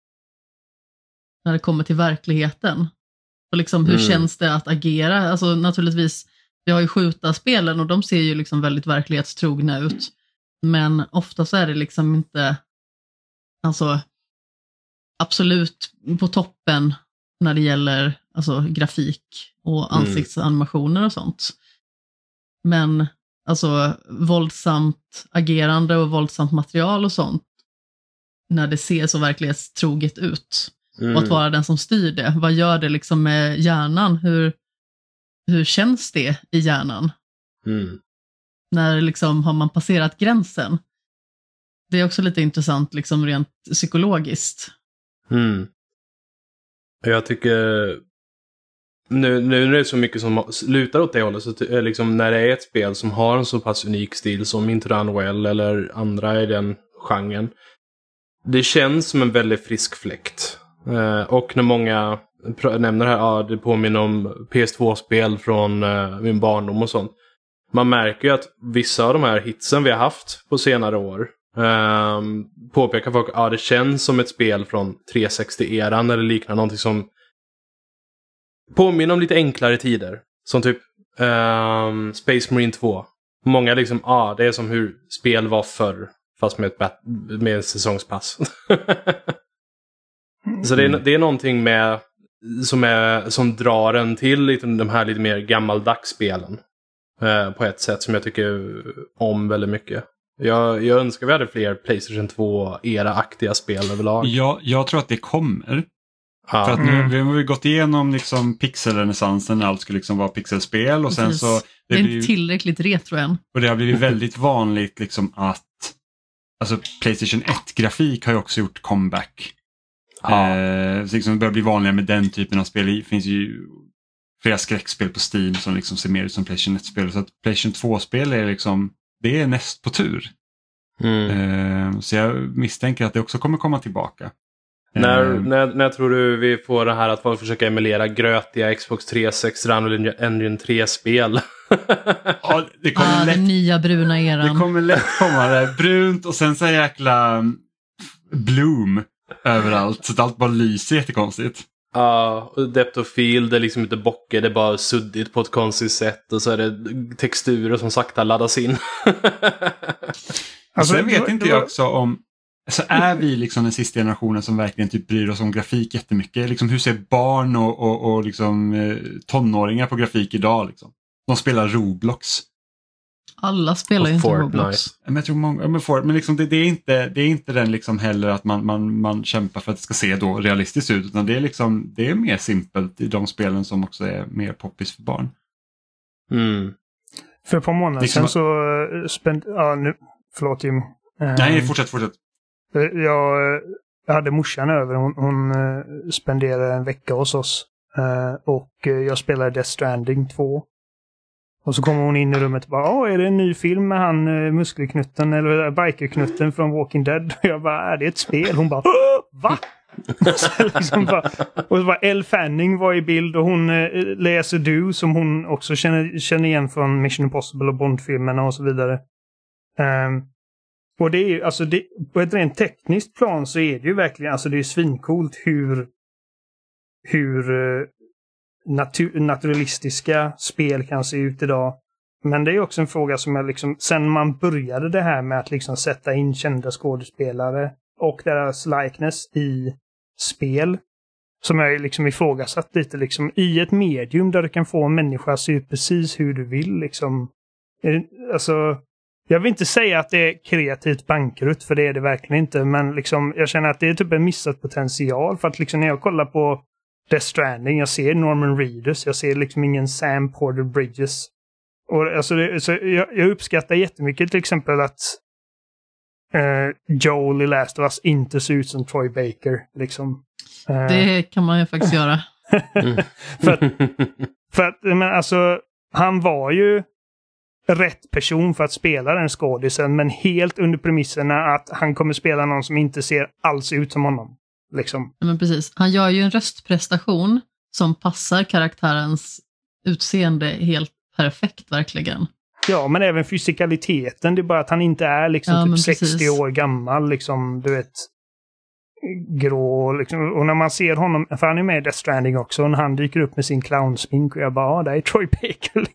när det kommer till verkligheten. Och liksom, hur mm. känns det att agera? Alltså naturligtvis, vi har ju skjutarspelen och de ser ju liksom väldigt verklighetstrogna ut. Men ofta så är det liksom inte alltså absolut på toppen när det gäller alltså, grafik och ansiktsanimationer och sånt. Men alltså våldsamt agerande och våldsamt material och sånt när det ser så verklighetstroget ut. Mm. Och att vara den som styr det. Vad gör det liksom med hjärnan? Hur, hur känns det i hjärnan? Mm. När liksom har man passerat gränsen? Det är också lite intressant liksom rent psykologiskt. Mm. Jag tycker nu, nu är det så mycket som lutar åt det hållet så att, liksom, när det är ett spel som har en så pass unik stil som Into the Unwell eller andra i den genren. Det känns som en väldigt frisk fläkt. Eh, och när många pr- nämner här, ja, det påminner om P S två-spel från eh, min barndom och sånt. Man märker ju att vissa av de här hitsen vi har haft på senare år eh, påpekar folk att ja, det känns som ett spel från trehundrasextio-eran eller liknande, någonting som påminner om lite enklare tider. Som typ eh, Space Marine två. Många liksom, ja, ah, det är som hur spel var förr. Fast med ett bat- med ett säsongspass. Så det är, det är någonting med som, är, som drar en till lite, de här lite mer gammaldags spelen. Eh, på ett sätt som jag tycker om väldigt mycket. Jag, jag önskar vi hade fler PlayStation två-era-aktiga spel överlag. Ja, jag tror att det kommer. Ah. För att nu vi har vi gått igenom liksom pixelrenässansen när allt skulle liksom vara pixelspel och sen Precis. så det, det är blir, inte tillräckligt retro än. och det har blivit väldigt vanligt liksom att alltså PlayStation ett-grafik har ju också gjort comeback. Ah. Eh, så liksom det börjar bli vanligare med den typen av spel. Det finns ju flera skräckspel på Steam som liksom ser mer ut som PlayStation ett-spel. Så att PlayStation två-spel är liksom, det är näst på tur. Mm. Eh, så jag misstänker att det också kommer komma tillbaka. När, Eh, när, när tror du vi får det här att folk försöka emulera grötiga Xbox trehundrasextio Unreal Engine tre-spel? ja, det kommer Ah, lätt, den nya bruna eran. det kommer lätt komma det brunt och sen så jäkla bloom överallt så att allt bara lyser jättekonstigt. Ja, uh, Depth of Field är liksom inte bockar, det är bara suddigt på ett konstigt sätt och så är det texturer som sakta laddas in. Alltså, sen vet det, inte det jag var... också om så är vi liksom den sista generationen som verkligen typ bryr oss om grafik jättemycket. Liksom, hur ser barn och, och, och liksom, eh, tonåringar på grafik idag? Liksom? De spelar Roblox. Alla spelar ju inte Roblox. Men jag tror många, men, for, men liksom det, det, är inte, det är inte den liksom heller att man, man, man kämpar för att det ska se då realistiskt ut. Utan det är, liksom, det är mer simpelt i de spelen som också är mer poppis för barn. Mm. För ett par månader liksom, sedan så spend... Ja, nu... Förlåt Jim. Nej, fortsätt, fortsätt. Jag, jag hade morsan över. Hon, hon spenderade en vecka hos oss. Och jag spelade Death Stranding två. Och så kommer hon in i rummet och bara, åh, är det en ny film med han muskelknutten eller bikerknutten från Walking Dead? Och jag bara, är det ett spel? Hon bara, va? så liksom bara, och så var Elle Fanning var i bild och hon läser Du som hon också känner, känner igen från Mission Impossible och Bond-filmerna och så vidare. Um, och det är ju, alltså det, på ett rent tekniskt plan så är det ju verkligen, alltså det är svincoolt hur hur uh, natur, naturalistiska spel kan se ut idag. Men det är också en fråga som jag liksom, sen man började det här med att liksom sätta in kända skådespelare och deras likeness i spel, som jag liksom ifrågasatt lite liksom, i ett medium där du kan få en människa att se ut precis hur du vill liksom. Alltså, jag vill inte säga att det är kreativt bankrutt, för det är det verkligen inte, men liksom, jag känner att det är typ en missad potential, för att liksom när jag kollar på Death Stranding. Jag ser Norman Reedus. Jag ser liksom ingen Sam Porter Bridges. Och alltså det, så jag, jag uppskattar jättemycket till exempel att uh, Joel i Last of Us inte ser ut som Troy Baker. Liksom. Uh, det kan man ju faktiskt göra. för att, för att men alltså, han var ju rätt person för att spela den skådisen, men helt under premisserna att han kommer spela någon som inte ser alls ut som honom. Liksom. Men precis. Han gör ju en röstprestation som passar karaktärens utseende helt perfekt, verkligen. Ja, men även fysikaliteten. Det är bara att han inte är liksom ja, typ sextio precis. år gammal, liksom, du vet, grå. Liksom. Och när man ser honom, för han är med i Death Stranding också, när han dyker upp med sin clownsmink och jag bara, ja, det är Troy Baker.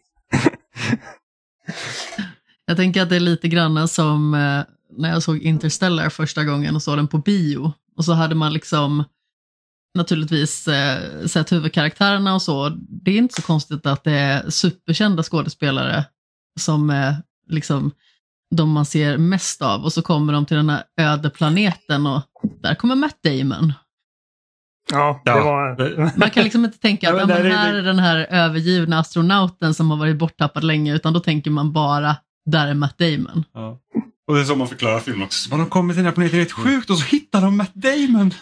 Jag tänker att det är lite grann som eh, när jag såg Interstellar första gången och såg den på bio. Och så hade man liksom naturligtvis eh, sett huvudkaraktärerna och så. Det är inte så konstigt att det är superkända skådespelare som är liksom de man ser mest av. Och så kommer de till den här öde planeten och där kommer Matt Damon. Ja, det var... Man kan liksom inte tänka att ja, ja, men men här är den här övergivna astronauten som har varit borttappad länge, utan då tänker man bara, där är Matt Damon. Ja. Och det är så man förklarar filmen också. Så de kommer till den här planeten helt sjukt och så hittar de Matt Damon.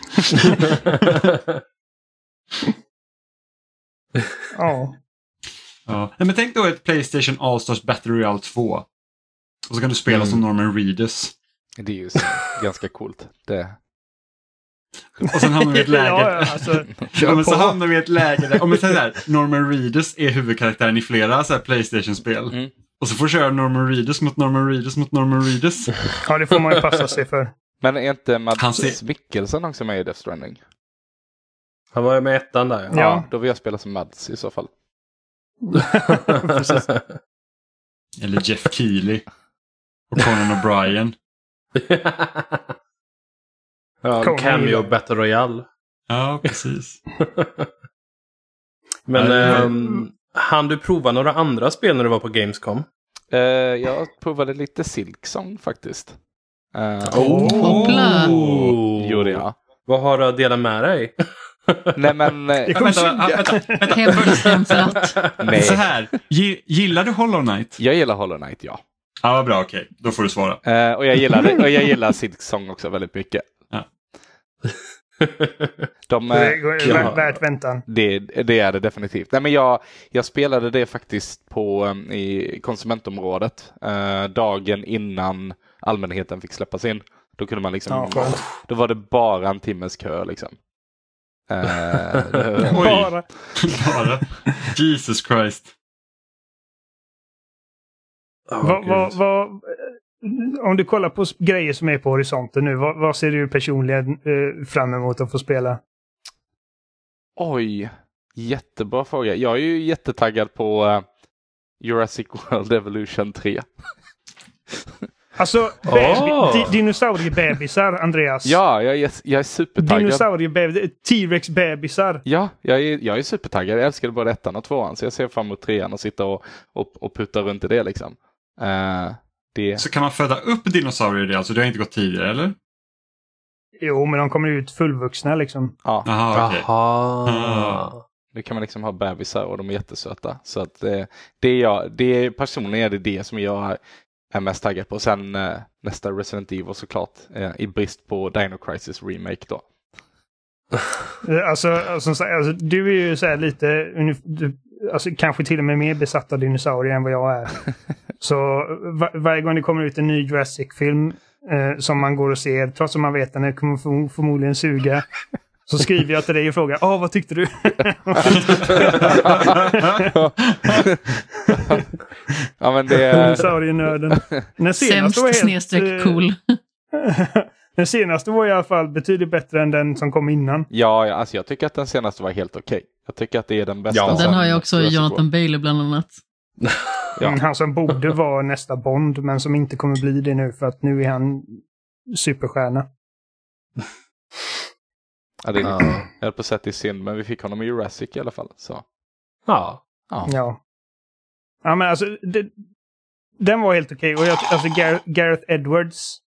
ja. Ja. Men tänk då ett PlayStation All-Stars Battle Royale två. Och så kan du spela mm. som Norman Reedus. Det är ju så, ganska coolt. Det... Och sen hamnar vi i ett läge. ja, alltså, ja, men så hamnar vi i ett läge där, om vi säger så här, Norman Reedus är huvudkaraktären i flera så här PlayStation-spel. Mm. Och så får du köra Norman Reedus mot Norman Reedus mot Norman Reedus. Ja, det får man ju passa sig för. Men är inte Mads ser... Mikkelsen också med i Death Stranding? Han var ju med ettan där. Ja, ja. ja då vill jag spela som Mads i så fall. Eller Jeff Keely. Och Conan O'Brien. ja, Cameo Battle Royale. Ja, precis. Men ähm, hann du prova några andra spel när du var på Gamescom? Uh, jag provade lite Silksong faktiskt. Uh, oh! oh. Gjorde jag. Vad har du att dela med dig? Nej men... Jag vänta, vänta, vänta. Hemstämplat. Nej. Så här, gillar du Hollow Knight? Jag gillar Hollow Knight, ja. Ja, vad bra, okej. Okay. Då får du svara. Uh, och jag gillar, och jag gillar Silksong också väldigt mycket. Ja. De, det är ja, värt väntan. Det, det är det definitivt. Nej, men jag, jag spelade det faktiskt på um, i konsumentområdet uh, dagen innan allmänheten fick släppas in. Då kunde man liksom ja, då var det bara en timmes kö liksom. Uh, det, Oj. Bara. bara. Jesus Christ. Oh, vad, vad, vad, om du kollar på grejer som är på horisonten nu, vad, vad ser du personligen eh, fram emot att få spela? Oj, jättebra fråga. Jag är ju jättetaggad på uh, Jurassic World Evolution tre. Alltså, oh. di- dinosauriebebisar, Andreas. Ja, jag är, jag är supertaggad. Dinosauriebebisar, T-Rex-bebisar. Ja, jag är, jag är supertaggad. Jag älskade både ettan och tvåan, så jag ser fram emot trean och sitta och, och, och putta runt i det liksom. Uh, det... Så kan man föda upp dinosaurier i det? Alltså det har inte gått tidigare, eller? Jo, men de kommer ut fullvuxna liksom. Ja. Aha, okay. Aha. Det kan man liksom ha bebisar och de är jättesöta. Så att det, det är jag, det är personligen är det det som jag är mest taggad på. Sen eh, nästa Resident Evil såklart. Eh, I brist på Dino Crisis Remake då. alltså, alltså, alltså du är ju så här lite du, alltså, kanske till och med mer besatt av dinosaurier än vad jag är. Så var, varje gång det kommer ut en ny Jurassic-film eh, som man går och ser, trots att man vet att den kommer för, förmodligen suga, så skriver jag till dig och frågar, åh, vad tyckte du? Ja, men det är... Dinosaurienörden. Den senaste var helt... snedstreck cool. Den senaste var i alla fall betydligt bättre än den som kom innan. Ja, alltså jag tycker att den senaste var helt okej. Okay. Jag tycker att det är den bästa. Ja. Den har ju också Jonathan Bailey bland annat. Ja. Han som borde vara nästa Bond, men som inte kommer bli det nu för att nu är han superstjärna. Ja, det är, ja. Jag höll på att sätta i synd, men vi fick honom i Jurassic i alla fall. Så. Ja. Ja. Ja. Ja, men alltså det, den var helt okej. Okay. Och jag, alltså Gar- Gareth Edwards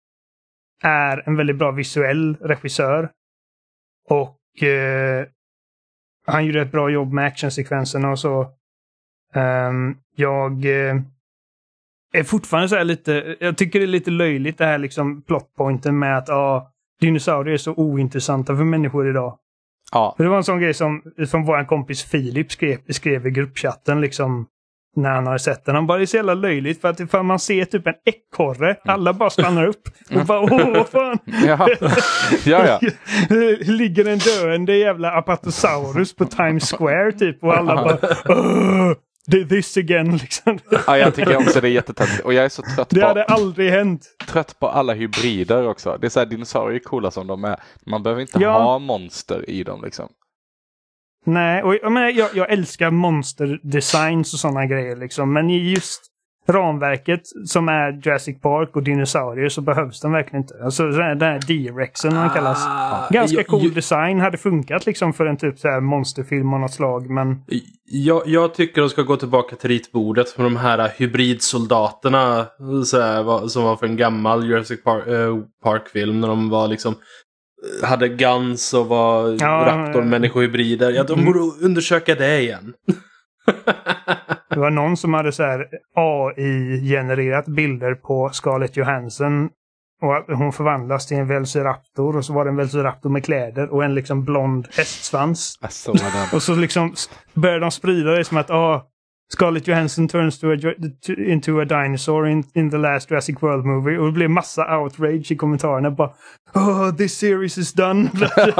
är en väldigt bra visuell regissör. Och eh, han gjorde ett bra jobb med actionsekvenserna och så. Um, jag uh, är fortfarande så här lite, jag tycker det är lite löjligt det här liksom plotpointen med att uh, dinosaurier är så ointressanta för människor idag. Ja. För det var en sån grej som, som vår kompis Filip skrev, skrev i gruppchatten liksom när han hade sett den. Han bara, det är så jävla löjligt för att ifall man ser typ en ekorre, alla bara stannar upp och bara, åh vad fan. Ja, ja. ja. Ligger en döende jävla apatosaurus på Times Square typ och alla bara, åh, this again liksom. Ja, jag tycker också det är jättetöntigt. Och jag är så trött det på... hade aldrig hänt. Trött på alla hybrider också. Det är så här, dinosaurier är coola som de är. Man behöver inte ja. ha monster i dem liksom. Nej, och jag, menar, jag, jag älskar monsterdesigns och sådana grejer liksom. Men i just ramverket som är Jurassic Park och dinosaurier så behövs den verkligen inte. Alltså den här D-Rexen man kallas. Ah, Ganska jag, cool jag, design hade funkat liksom för en typ så här monsterfilm av något slag. Men... Jag, jag tycker de ska gå tillbaka till ritbordet med de här hybridsoldaterna så här, som var för en gammal Jurassic Park, äh, Park-film när de var liksom hade guns och var ja, raptor-människohybrider. Ja, de borde undersöka det igen. Det var någon som hade så här A I-genererat bilder på Scarlett Johansson och hon förvandlas till en velociraptor och så var det en velociraptor med kläder och en liksom blond hästsvans. Alltså, och så liksom började de sprida det som att ah, Scarlett Johansson turns to a, to, into a dinosaur in, in the last Jurassic World movie. Och det blev massa outrage i kommentarerna. Bara, oh, this series is done.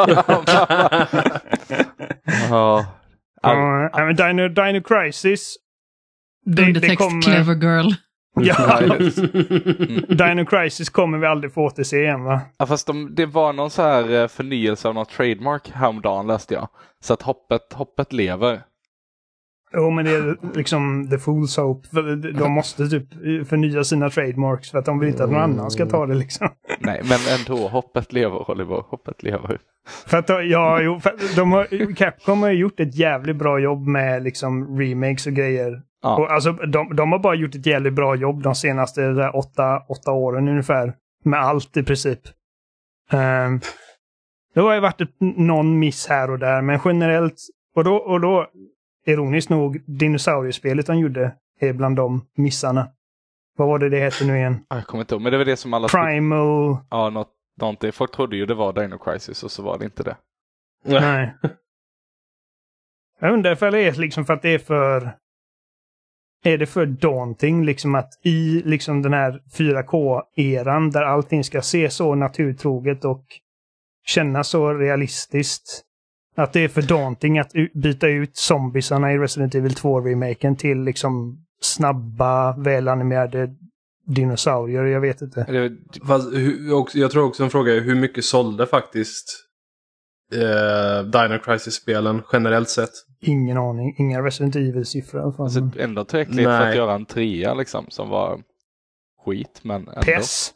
Ja. Ja, men Dino, Dino Crisis. Det, Undertext det kommer... Clever Girl. Ja, Dino Crisis kommer vi aldrig få återse igen, va? Ja, fast de, det var någon så här förnyelse av något trademark häromdagen läste jag. Så att hoppet, hoppet lever. Jo, men det är liksom the fool's hope. De måste typ förnya sina trademarks för att de vill inte att någon annan ska ta det liksom. Nej, men ändå, hoppet lever, Oliver. Hoppet lever. För att, ja, jo, för de har, Capcom har gjort ett jävligt bra jobb med liksom remakes och grejer. Ja. Och alltså, de, de har bara gjort ett jävligt bra jobb de senaste där, åtta, åtta åren ungefär. Med allt i princip. Um, det har ju varit ett, någon miss här och där, men generellt, och då, och då ironiskt nog, dinosauriespelet de gjorde är bland de missarna. Vad var det det hette nu igen? Jag kommer inte ihåg, men det var det som alla... Primal... Ja, något, någonting. Folk trodde ju det var Dino Crisis och så var det inte det. Nej. Jag undrar för det är liksom för att det är för... Är det för daunting liksom att i liksom den här fyra K-eran där allting ska se så naturtroget och kännas så realistiskt. Att det är för daunting att byta ut zombiesarna i Resident Evil två-remaken till liksom snabba, välanimerade dinosaurier. Jag vet inte. Det, fast, jag tror också en fråga är hur mycket sålde faktiskt eh, Dino Crisis-spelen generellt sett? Ingen aning. Inga Resident Evil-siffror. Alltså ändå tillräckligt för att göra en trea liksom som var skit, men ändå. Pess!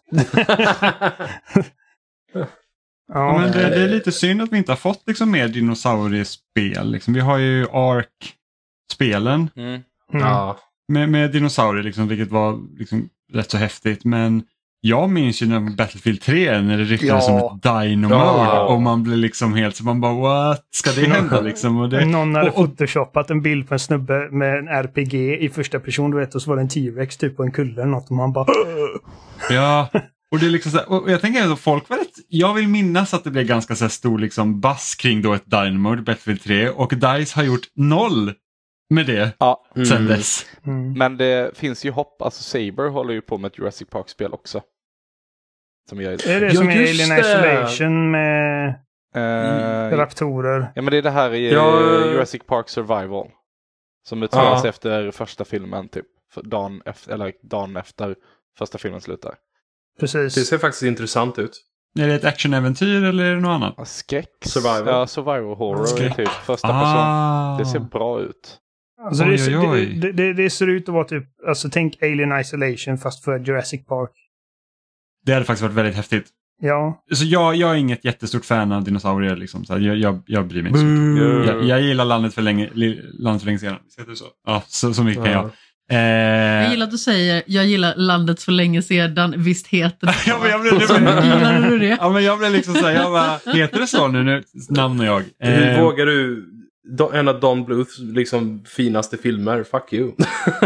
Ja, men det, det är lite synd att vi inte har fått liksom mer dinosauriespel. Liksom. Vi har ju Ark-spelen Mm. Mm. Ja. med, med dinosaurier, liksom, vilket var liksom rätt så häftigt. Men jag minns ju när Battlefield tre när det ryktades Ja. som ett Dino-mode Ja. och man blev liksom helt så man bara, what? Ska det hända liksom? Och det, Någon hade och, och, photoshopat en bild på en snubbe med en R P G i första person, du vet, och så var det en T-Rex typ på en kulle eller något och man bara... ja, och det är liksom så här, och jag tänker att folk var rätt, jag vill minnas att det blev ganska så här stor liksom bass kring då ett Dino-mode, Battlefield tre, och DICE har gjort noll med det Ja. mm. sen dess. Mm. Men det finns ju hopp, alltså Saber håller ju på med ett Jurassic Park-spel också. Som jag... Är det Ja, som är just Alien det. Isolation med Eh, raptorer? ja, men det är det här i Ja. Jurassic Park Survival. Som utspelas Ja. efter första filmen typ. För dagen efter, eller dagen efter första filmen slutar. Precis. Det ser faktiskt intressant ut. Är det ett actionäventyr eller är det något annat? Ja, skräck. Survival. Ja, survival horror Skräck. är typ första person. Ah. Det ser bra ut. Alltså, Oj, det, oj, oj. Det, det, det ser ut att vara typ, alltså tänk Alien Isolation fast för Jurassic Park. Det hade faktiskt varit väldigt häftigt. Ja. Så jag, jag är inget jättestort fan av dinosaurier. Liksom. Så jag, jag, jag bryr mig inte så mycket. Jag, jag gillar landet för länge, li, landet för länge sedan. Ser du så? Ja, så, så mycket kan jag. Eh, Jag gillar att du säger, jag gillar landet för länge sedan, visst heter det. ja, men jag blev, Så mycket gillade du det? ja, men jag blev liksom så här, jag bara, heter det så nu? Nu namnar jag. Hur Eh, vågar du en av Don Bluths liksom finaste filmer. Fuck you.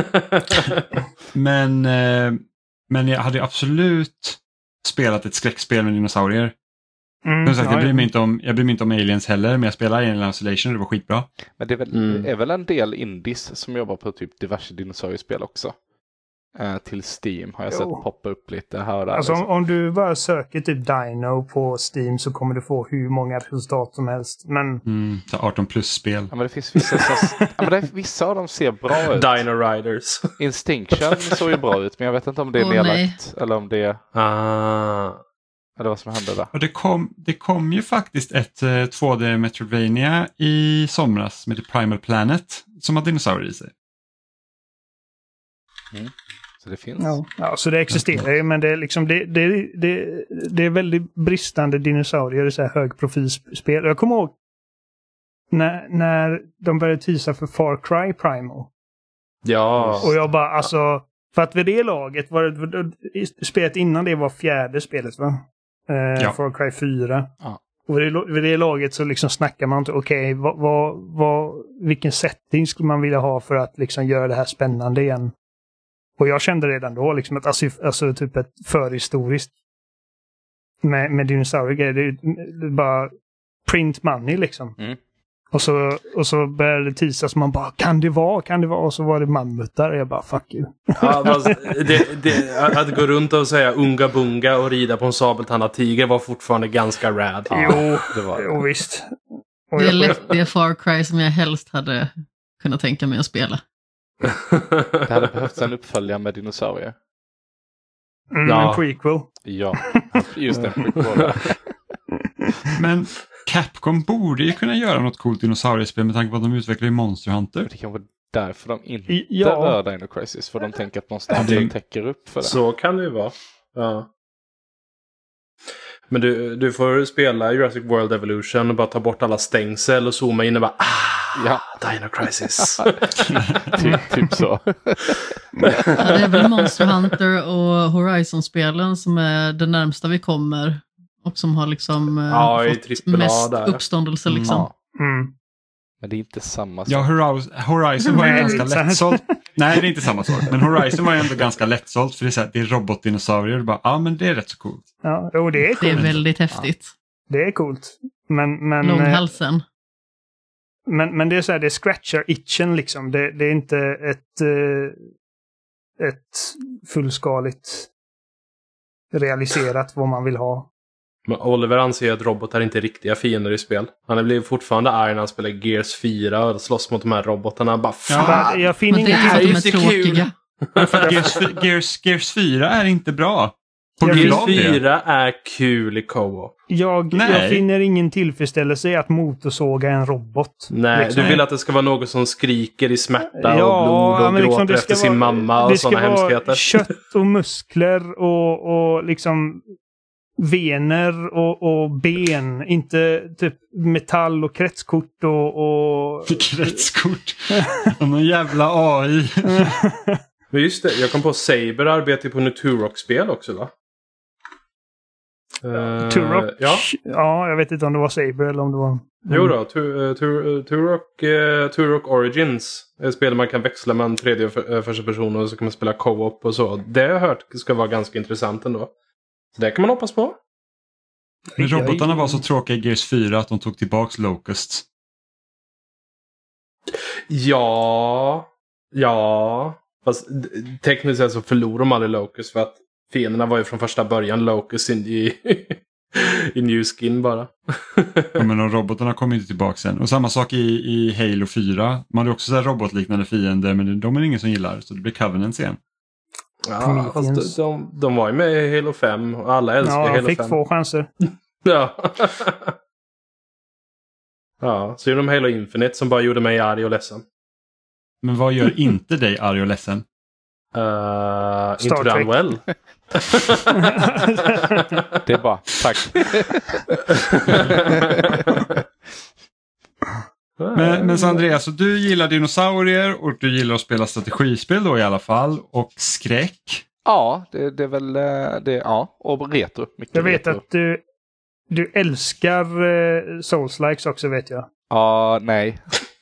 men, eh, men jag hade absolut spelat ett skräckspel med dinosaurier. Mm, Som sagt, ja, jag, bryr mig ja. inte om, jag bryr mig inte om Aliens heller, men jag spelar Alien Isolation och det var skitbra. Men det är väl, Mm. är väl en del indies som jobbar på typ diverse dinosauriespel också. Uh, till Steam har jag Jo. sett poppa upp lite här och där. Alltså om, liksom. om du bara söker typ Dino på Steam så kommer du få hur många resultat som helst. Men Mm, så arton plus-spel. Ja, men det finns vissa som, ja, men det är, vissa av dem ser bra ut. Dino Riders. Instinction såg ju bra ut, men jag vet inte om det är Åh, nedlagt eller om det är, Ah. eller vad som hände där. Och det kom, det kom ju faktiskt ett eh, två D Metroidvania i somras som heter Primal Planet som har dinosaurier i sig. Så det finns. ja, ja, så det existerar ju, men det är liksom det, det, det, det är väldigt bristande dinosaurier i så här högprofilspel. Jag kommer ihåg när, när de började teasa för Far Cry Primal. Ja. Och jag bara, alltså, för att vid det laget var det, spelet innan det var fjärde spelet, va? Eh, Ja. Far Cry fyra. Ja. Och vid det, vid det laget så liksom snackar man inte, okej, okay, vad, vad, vad, vilken setting skulle man vilja ha för att liksom göra det här spännande igen? Och jag kände redan då liksom att alltså, alltså typ ett förhistoriskt med, med dinosaurier, det är det är bara print money liksom. Mm. Och så, och så började det teasas, man bara, kan det vara, kan det vara? Och så var det mammutar och jag bara, fuck you. Ja, fast det, det, att gå runt och säga unga bunga och rida på en sabeltandad tiger var fortfarande ganska rad. Jo, det var det. jo visst. Och Det är jag, lätt det Far Cry som jag helst hade kunnat tänka mig att spela. Det hade behövts en uppföljare med dinosaurier. mm, Ja. en prequel. Ja, just det. Prequel. Men Capcom borde ju kunna göra något coolt dinosauriespel med tanke på att de utvecklar i Monster Hunter. Det kan vara därför de inte I- ja. rör Dino Crisis. För de tänker att Monster Ja, det- Hunter täcker upp för det. Så kan det ju vara. Ja. Men du, du får spela Jurassic World Evolution och bara ta bort alla stängsel och zooma in och bara ah, Ja. Dino Crisis. typ, typ så. Ja, det är väl Monster Hunter och Horizon-spelen som är det närmsta vi kommer. Och som har liksom eh, Ja, i fått trippel A mest där. uppståndelse liksom. Ja. Mm. Men det är inte samma sak. Ja, Horizon, Horizon var ju Nej, ganska det är inte lättsålt. Nej, det är inte samma sak. Men Horizon var ju ändå ganska lättsålt för det är, så här, det är robotdinosaurier. Ja, ah, men det är rätt så coolt. Ja, jo, det är Det coolt. är väldigt häftigt. Det är coolt. Men, men, eh, Långhalsen. men, men det är så här, det scratchar itchen liksom. Det, det är inte ett, eh, ett fullskaligt realiserat vad man vill ha. Men Oliver anser att robotar inte är riktiga fiender i spel. Han blir fortfarande arg när han spelar Gears fyra och slåss mot de här robotarna. Bara fan! Men jag finner Men det inget... är för att de är är så kul. tråkiga. Gears, Gears, Gears fyra är inte bra. På Jag grund Gears av det. fyra är kul i co-op. Jag, Nej. jag finner ingen tillfredsställelse i att motorsåga en robot. Nej, Liksom. du vill att det ska vara något som skriker i smärta Ja, och blod och men liksom gråter det ska efter sin vara- mamma och det ska sådana vara hemskheter. kött och muskler och, och liksom vener och, och ben. Inte typ metall och kretskort och... och... Kretskort. Och någon jävla A I. Men just det, jag kom på Saber arbetar på ett Turok-spel också, va? Uh, Turok? Ja, Ja, jag vet inte om det var Saber eller om det var... jo då. Tu, tu, Turok, uh, Turok Origins. Ett spel man kan växla med en tredje för, uh, första person och så kan man spela co-op och så. Det har jag hört ska vara ganska intressant ändå. Så det kan man hoppas på. Men robotarna var så tråkiga i Gears fyra att de tog tillbaks Locusts. Ja, ja. Fast d- tekniskt sett så förlorar de aldrig Locust för att fienderna var ju från första början Locust in i, i New Skin bara. Ja, men de robotarna kom inte tillbaka sen. Och samma sak i, i Halo fyra. Man hade också så här robotliknande fiender, men de är ingen som gillar. Så det blir Covenants igen. Ja, Prometheus. fast de, de var ju med i Halo fem och alla älskar Ja, Halo de fick fem. två chanser. Ja. Ja, så gjorde de Halo Infinite som bara gjorde mig arg och ledsen. Men vad gör inte dig arg och ledsen? Uh, Star inte Trek. done well. Det är bara, tack. Men, men så Andreas, så du gillar dinosaurier och du gillar att spela strategispel då i alla fall. Och skräck. Ja, det, det är väl eh, det. Ja, och retro. Mycket Jag vet retro. att du, du älskar uh, Souls-likes också, vet jag. Ja, nej.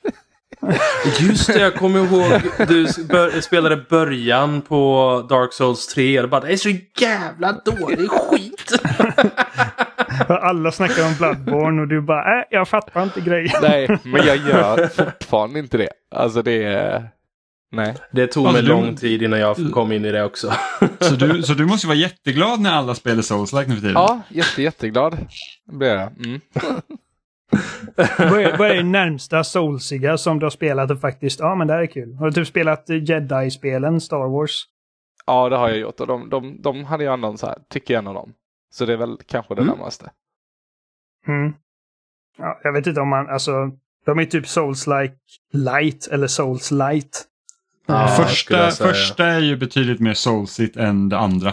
Just det, jag kommer ihåg du bör- spelade början på Dark Souls tre och bara, det är så jävla dålig skit. Alla snackar om Bloodborne och du bara, äh, jag fattar inte grejer. Nej, men jag gör fortfarande inte det. Alltså det är... Nej. Det tog Alltså, mig du- lång tid innan jag kom in i det också. Så du, så du måste vara jätteglad när alla spelar Souls-like nu för tiden. Ja, jätte, jätteglad blir jag. Mm. Vad är, vad är det närmsta soulsiga som du har spelat och faktiskt, ja men det här är kul. Har du typ spelat Jedi-spelen, Star Wars? Ja, det har jag gjort. Och de, de, de hade jag ändå så här, tycker jag ändå om. Så det är väl kanske det Mm. närmaste. Mm. Ja, jag vet inte om man, alltså, de är typ Souls-like light eller Souls-light. Ja, skulle första, jag säga. första är ju betydligt mer soulsigt än det andra.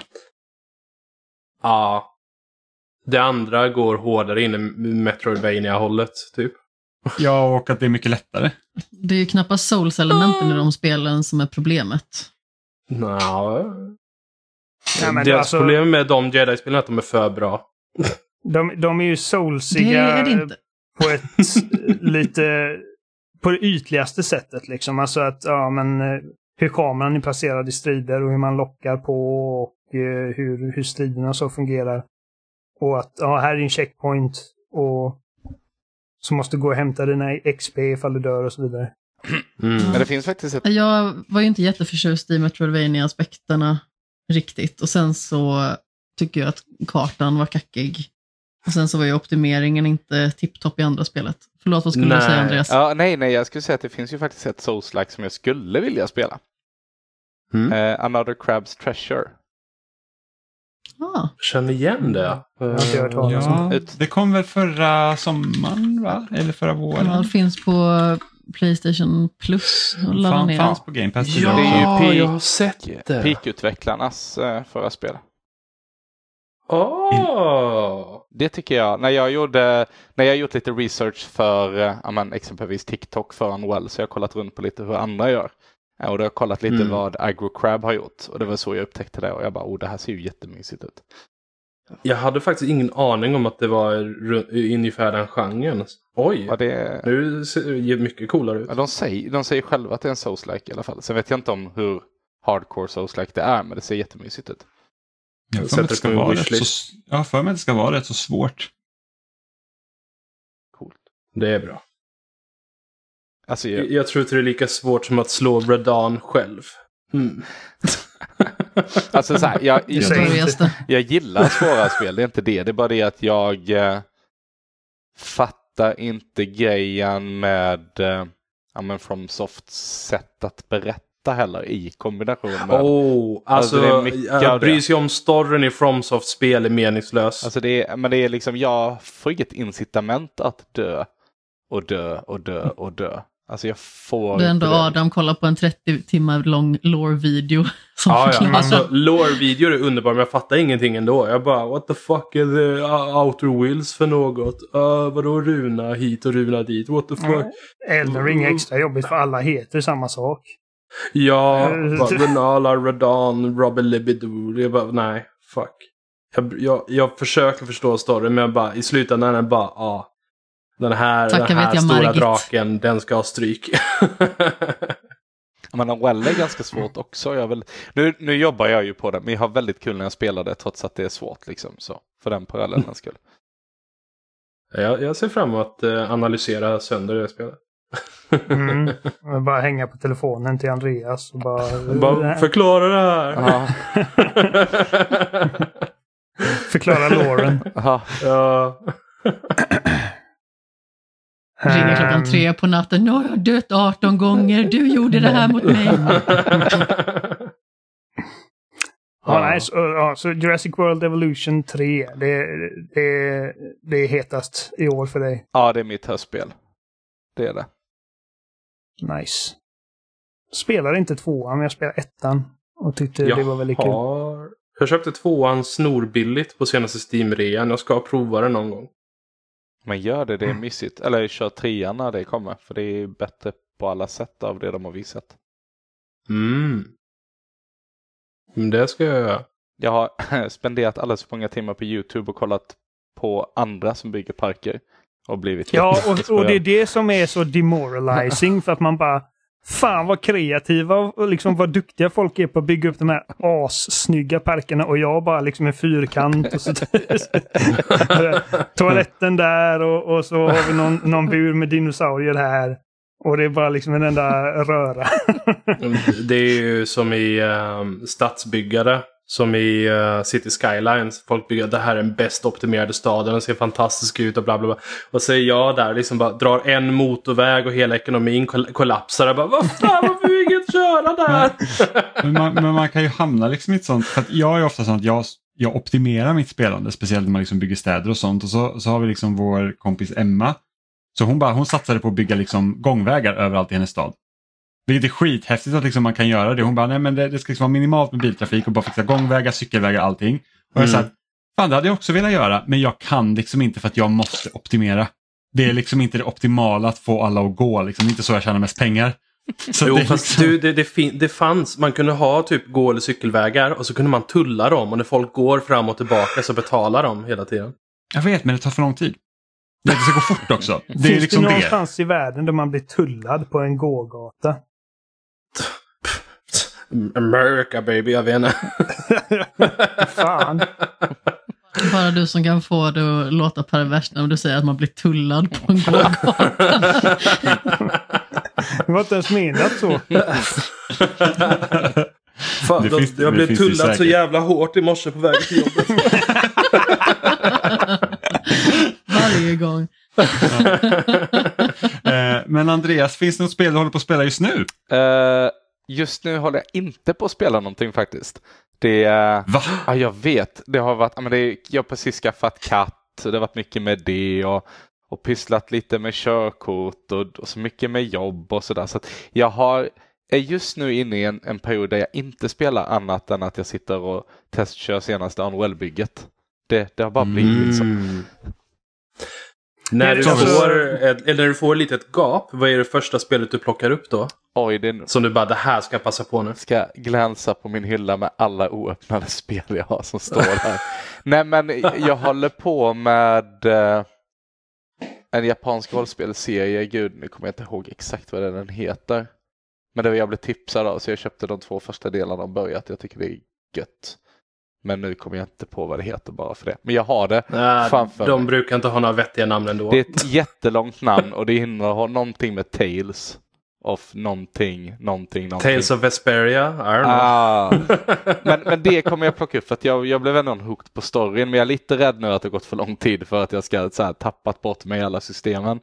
Ja. Det andra går hårdare in i Metroidvania-hållet, typ. Ja, och att det är mycket lättare. Det är ju knappast Souls-elementen i de spelen som är problemet. Nå. Nej, men Deras alltså- problem med de Jedi-spelen är att de är för bra. De, de är ju Det soulsiga är det inte. på ett lite, på det ytligaste sättet liksom. Alltså att, ja men eh, hur kameran är placerad i strider och hur man lockar på och eh, hur, hur striderna så fungerar. Och att, ja här är en checkpoint och så måste du gå och hämta dina X P ifall du dör och så vidare. Mm. Men det finns faktiskt ett... Jag var ju inte jätteförtjust i Metroidvania-aspekterna riktigt. Och sen så tycker jag att kartan var kackig. Och sen så var ju optimeringen inte tipptopp i andra spelet. Förlåt, vad skulle Nej. du säga, Andreas? Ja, nej, nej, jag skulle säga att det finns ju faktiskt ett Souls-like som jag skulle vilja spela. Mm. Eh, Another Crab's Treasure. Ah, Känner igen det. har inte hört talas om. Ja, Ett- det kom väl förra sommaren, va? Eller förra våren? ja, det finns på PlayStation Plus att ladda Fan, ner. fanns på Game Pass. Ja, Det är ju peak- jag har sett det. Peak-utvecklarnas eh, förra spel. Åh! Det tycker jag. När jag gjorde, när jag gjort lite research för eh, ja, men, exempelvis TikTok för Unwell, så jag har kollat runt på lite hur andra gör. Eh, och då har jag kollat lite Mm. vad Aggro Crab har gjort. Och det var så jag upptäckte det. Och jag bara, oh, det här ser ju jättemysigt ut. Jag hade faktiskt ingen aning om att det var ru- ungefär den genren. Oj, Och det, nu ser det mycket coolare ut. ja, de, säger, de säger själva att det är en Souls-like i alla fall. Sen vet jag inte om hur hardcore Souls-like det är, men det ser jättemysigt ut. Jag har för Sätter mig att det ska på en vara rätt wishlist. så, jag har för mig att det ska vara rätt så svårt. Coolt. Det är bra. Alltså, Jag, jag, jag tror inte det är lika svårt som att slå Radahn själv. Mm. alltså så här, jag, Det säger jag, inte. börjaste. jag gillar svåra spel, det är inte det. Det är bara det att jag eh, fattar inte grejen med eh, ja, men FromSofts sätt att berätta heller i kombination med... Oh, alltså, Alltså, det är mycket av att det. bry sig om storyn i FromSoft spel är meningslös. Alltså det är, men det är liksom, jag får inget incitament att dö och dö och dö och dö. Alltså jag får Det är ändå inte det. Adam kollar på en trettio timmar lång lore-video som Ja, ja. förklarar. Alltså, lore-videor är underbar, men jag fattar ingenting ändå. Jag bara, what the fuck är the uh, Outer Wills för något? Uh, vadå runa hit och runa dit? What the fuck? Elden Ring är extra jobbigt för alla heter samma sak. Ja, Mm. bara, Renala, Radahn, Robin Libidoo. Jag bara, nej, fuck. Jag, jag, jag försöker förstå storyn, men jag bara, i slutändan är det bara, ja. Ah, den här, Tacka den här vet jag, stora Margit. draken, den ska ha stryk. Men Unwell är ganska svårt också. Jag vill, nu, nu jobbar jag ju på det, men jag har väldigt kul när jag spelar det trots att det är svårt liksom. Så, för den parallellen skull. jag, jag ser fram emot att uh, analysera sönder det spelet. Mm. Och bara hänga på telefonen till Andreas och bara... Bara förklara det här. Ja. Förklara Lauren. Aha. Ja. Ringer klockan tre på natten. Nu har jag dött arton gånger. Du gjorde det här mot mig. Ja, nej, så, ja, så Jurassic World Evolution tre, det, det, det är hetast i år för dig. Ja, det är mitt höstspel. Det är det. Nice. Spelar inte tvåan, men jag spelar ettan. Och tyckte jag det var väldigt kul. har... Jag köpte tvåan snorbilligt på senaste Steam-rean. Jag ska prova den någon gång. Men gör det, det är mysigt. Eller kör trean när det kommer. För det är bättre på alla sätt av det de har visat. Mm. Men det ska jag göra. Jag har spenderat alldeles för många timmar på YouTube och kollat på andra som bygger parker. och blivit Ja, och, och det är det som är så demoralizing för att man bara fan vad kreativa och liksom vad duktiga folk är på att bygga upp de här assnygga parkerna och jag bara liksom en fyrkant och så toaletten där och, och så har vi någon, någon bur med dinosaurier här och det är bara liksom en enda röra. Det är ju som i um, stadsbyggare. Som i uh, City Skylines. Folk bygger det här är den bäst optimerade staden. Den ser fantastisk ut och bla bla bla. Och så är jag där liksom bara drar en motorväg och hela ekonomin koll- kollapsar. Och bara, vad fan, varför vill vi inte köra där? Men man, men man kan ju hamna liksom i ett sånt. För att jag är ofta sån att jag, jag optimerar mitt spelande. Speciellt när man liksom bygger städer och sånt. Och så, så har vi liksom vår kompis Emma. Så hon, bara, hon satsade på att bygga liksom gångvägar överallt i hennes stad. Vilket är skithäftigt att liksom man kan göra det. Hon bara, nej men det, det ska liksom vara minimalt med biltrafik och bara fixa gångvägar, cykelvägar, allting. Och jag Mm. sa att, fan det hade jag också velat göra, men jag kan liksom inte för att jag måste optimera. Det är liksom inte det optimala att få alla att gå, liksom. Det är inte så jag tjänar mest pengar. Så Jo, det, är fast liksom... du, det, det, fin- det fanns, man kunde ha typ gå- eller cykelvägar och så kunde man tulla dem och när folk går fram och tillbaka så betalar de hela tiden. Jag vet, men det tar för lång tid. Det ska gå fort också. Det är Finns liksom det det. någonstans i världen där man blir tullad på en gågata? America baby, jag vet inte. Fan. Bara du som kan få det att låta perverst när du säger att man blir tullad på en gågata. Det var inte ens menat så. Fan, Det då, finns- jag det blev finns det tullad så säkert. jävla hårt i morse på väg till jobbet. Varje gång. Eh, men Andreas, finns det något spel du håller på att spela just nu? Eh, just nu håller jag inte på att spela någonting faktiskt. Det är... Va? Ja, jag vet. Det har varit... Ja, men det är, jag har precis skaffat katt. Det har varit mycket med det och, och pysslat lite med körkort och, och så mycket med jobb och sådär. Så att jag har... är just nu inne i en, en period där jag inte spelar annat än att jag sitter och testkör senaste Unreal-bygget. Det, det har bara blivit så. Mm. När du, Alltså- får, ett- eller när du får lite ett gap, vad är det första spelet du plockar upp då? Oj, det är... Som du bara, det här ska jag passa på nu. ska glänsa på min hylla med alla oöppnade spel jag har som står där. Nej, men jag håller på med eh, en japansk rollspelserie. Gud, nu kommer jag inte ihåg exakt vad den heter. Men det var jag blev tipsad av, så jag köpte de två första delarna och börjat. Jag tycker det är gött. Men nu kommer jag inte på vad det heter bara för det. Men jag har det Äh, framför de mig. brukar inte ha några vettiga namn ändå. Det är ett jättelångt namn och det innehåller någonting med Tales of någonting, någonting, någonting. Tales of Vesperia, I don't know. Ah. men, men det kommer jag plocka upp för att jag, jag blev ändå hooked på storyn, men jag är lite rädd nu att det har gått för lång tid för att jag ska så här, tappat bort mig i alla systemen.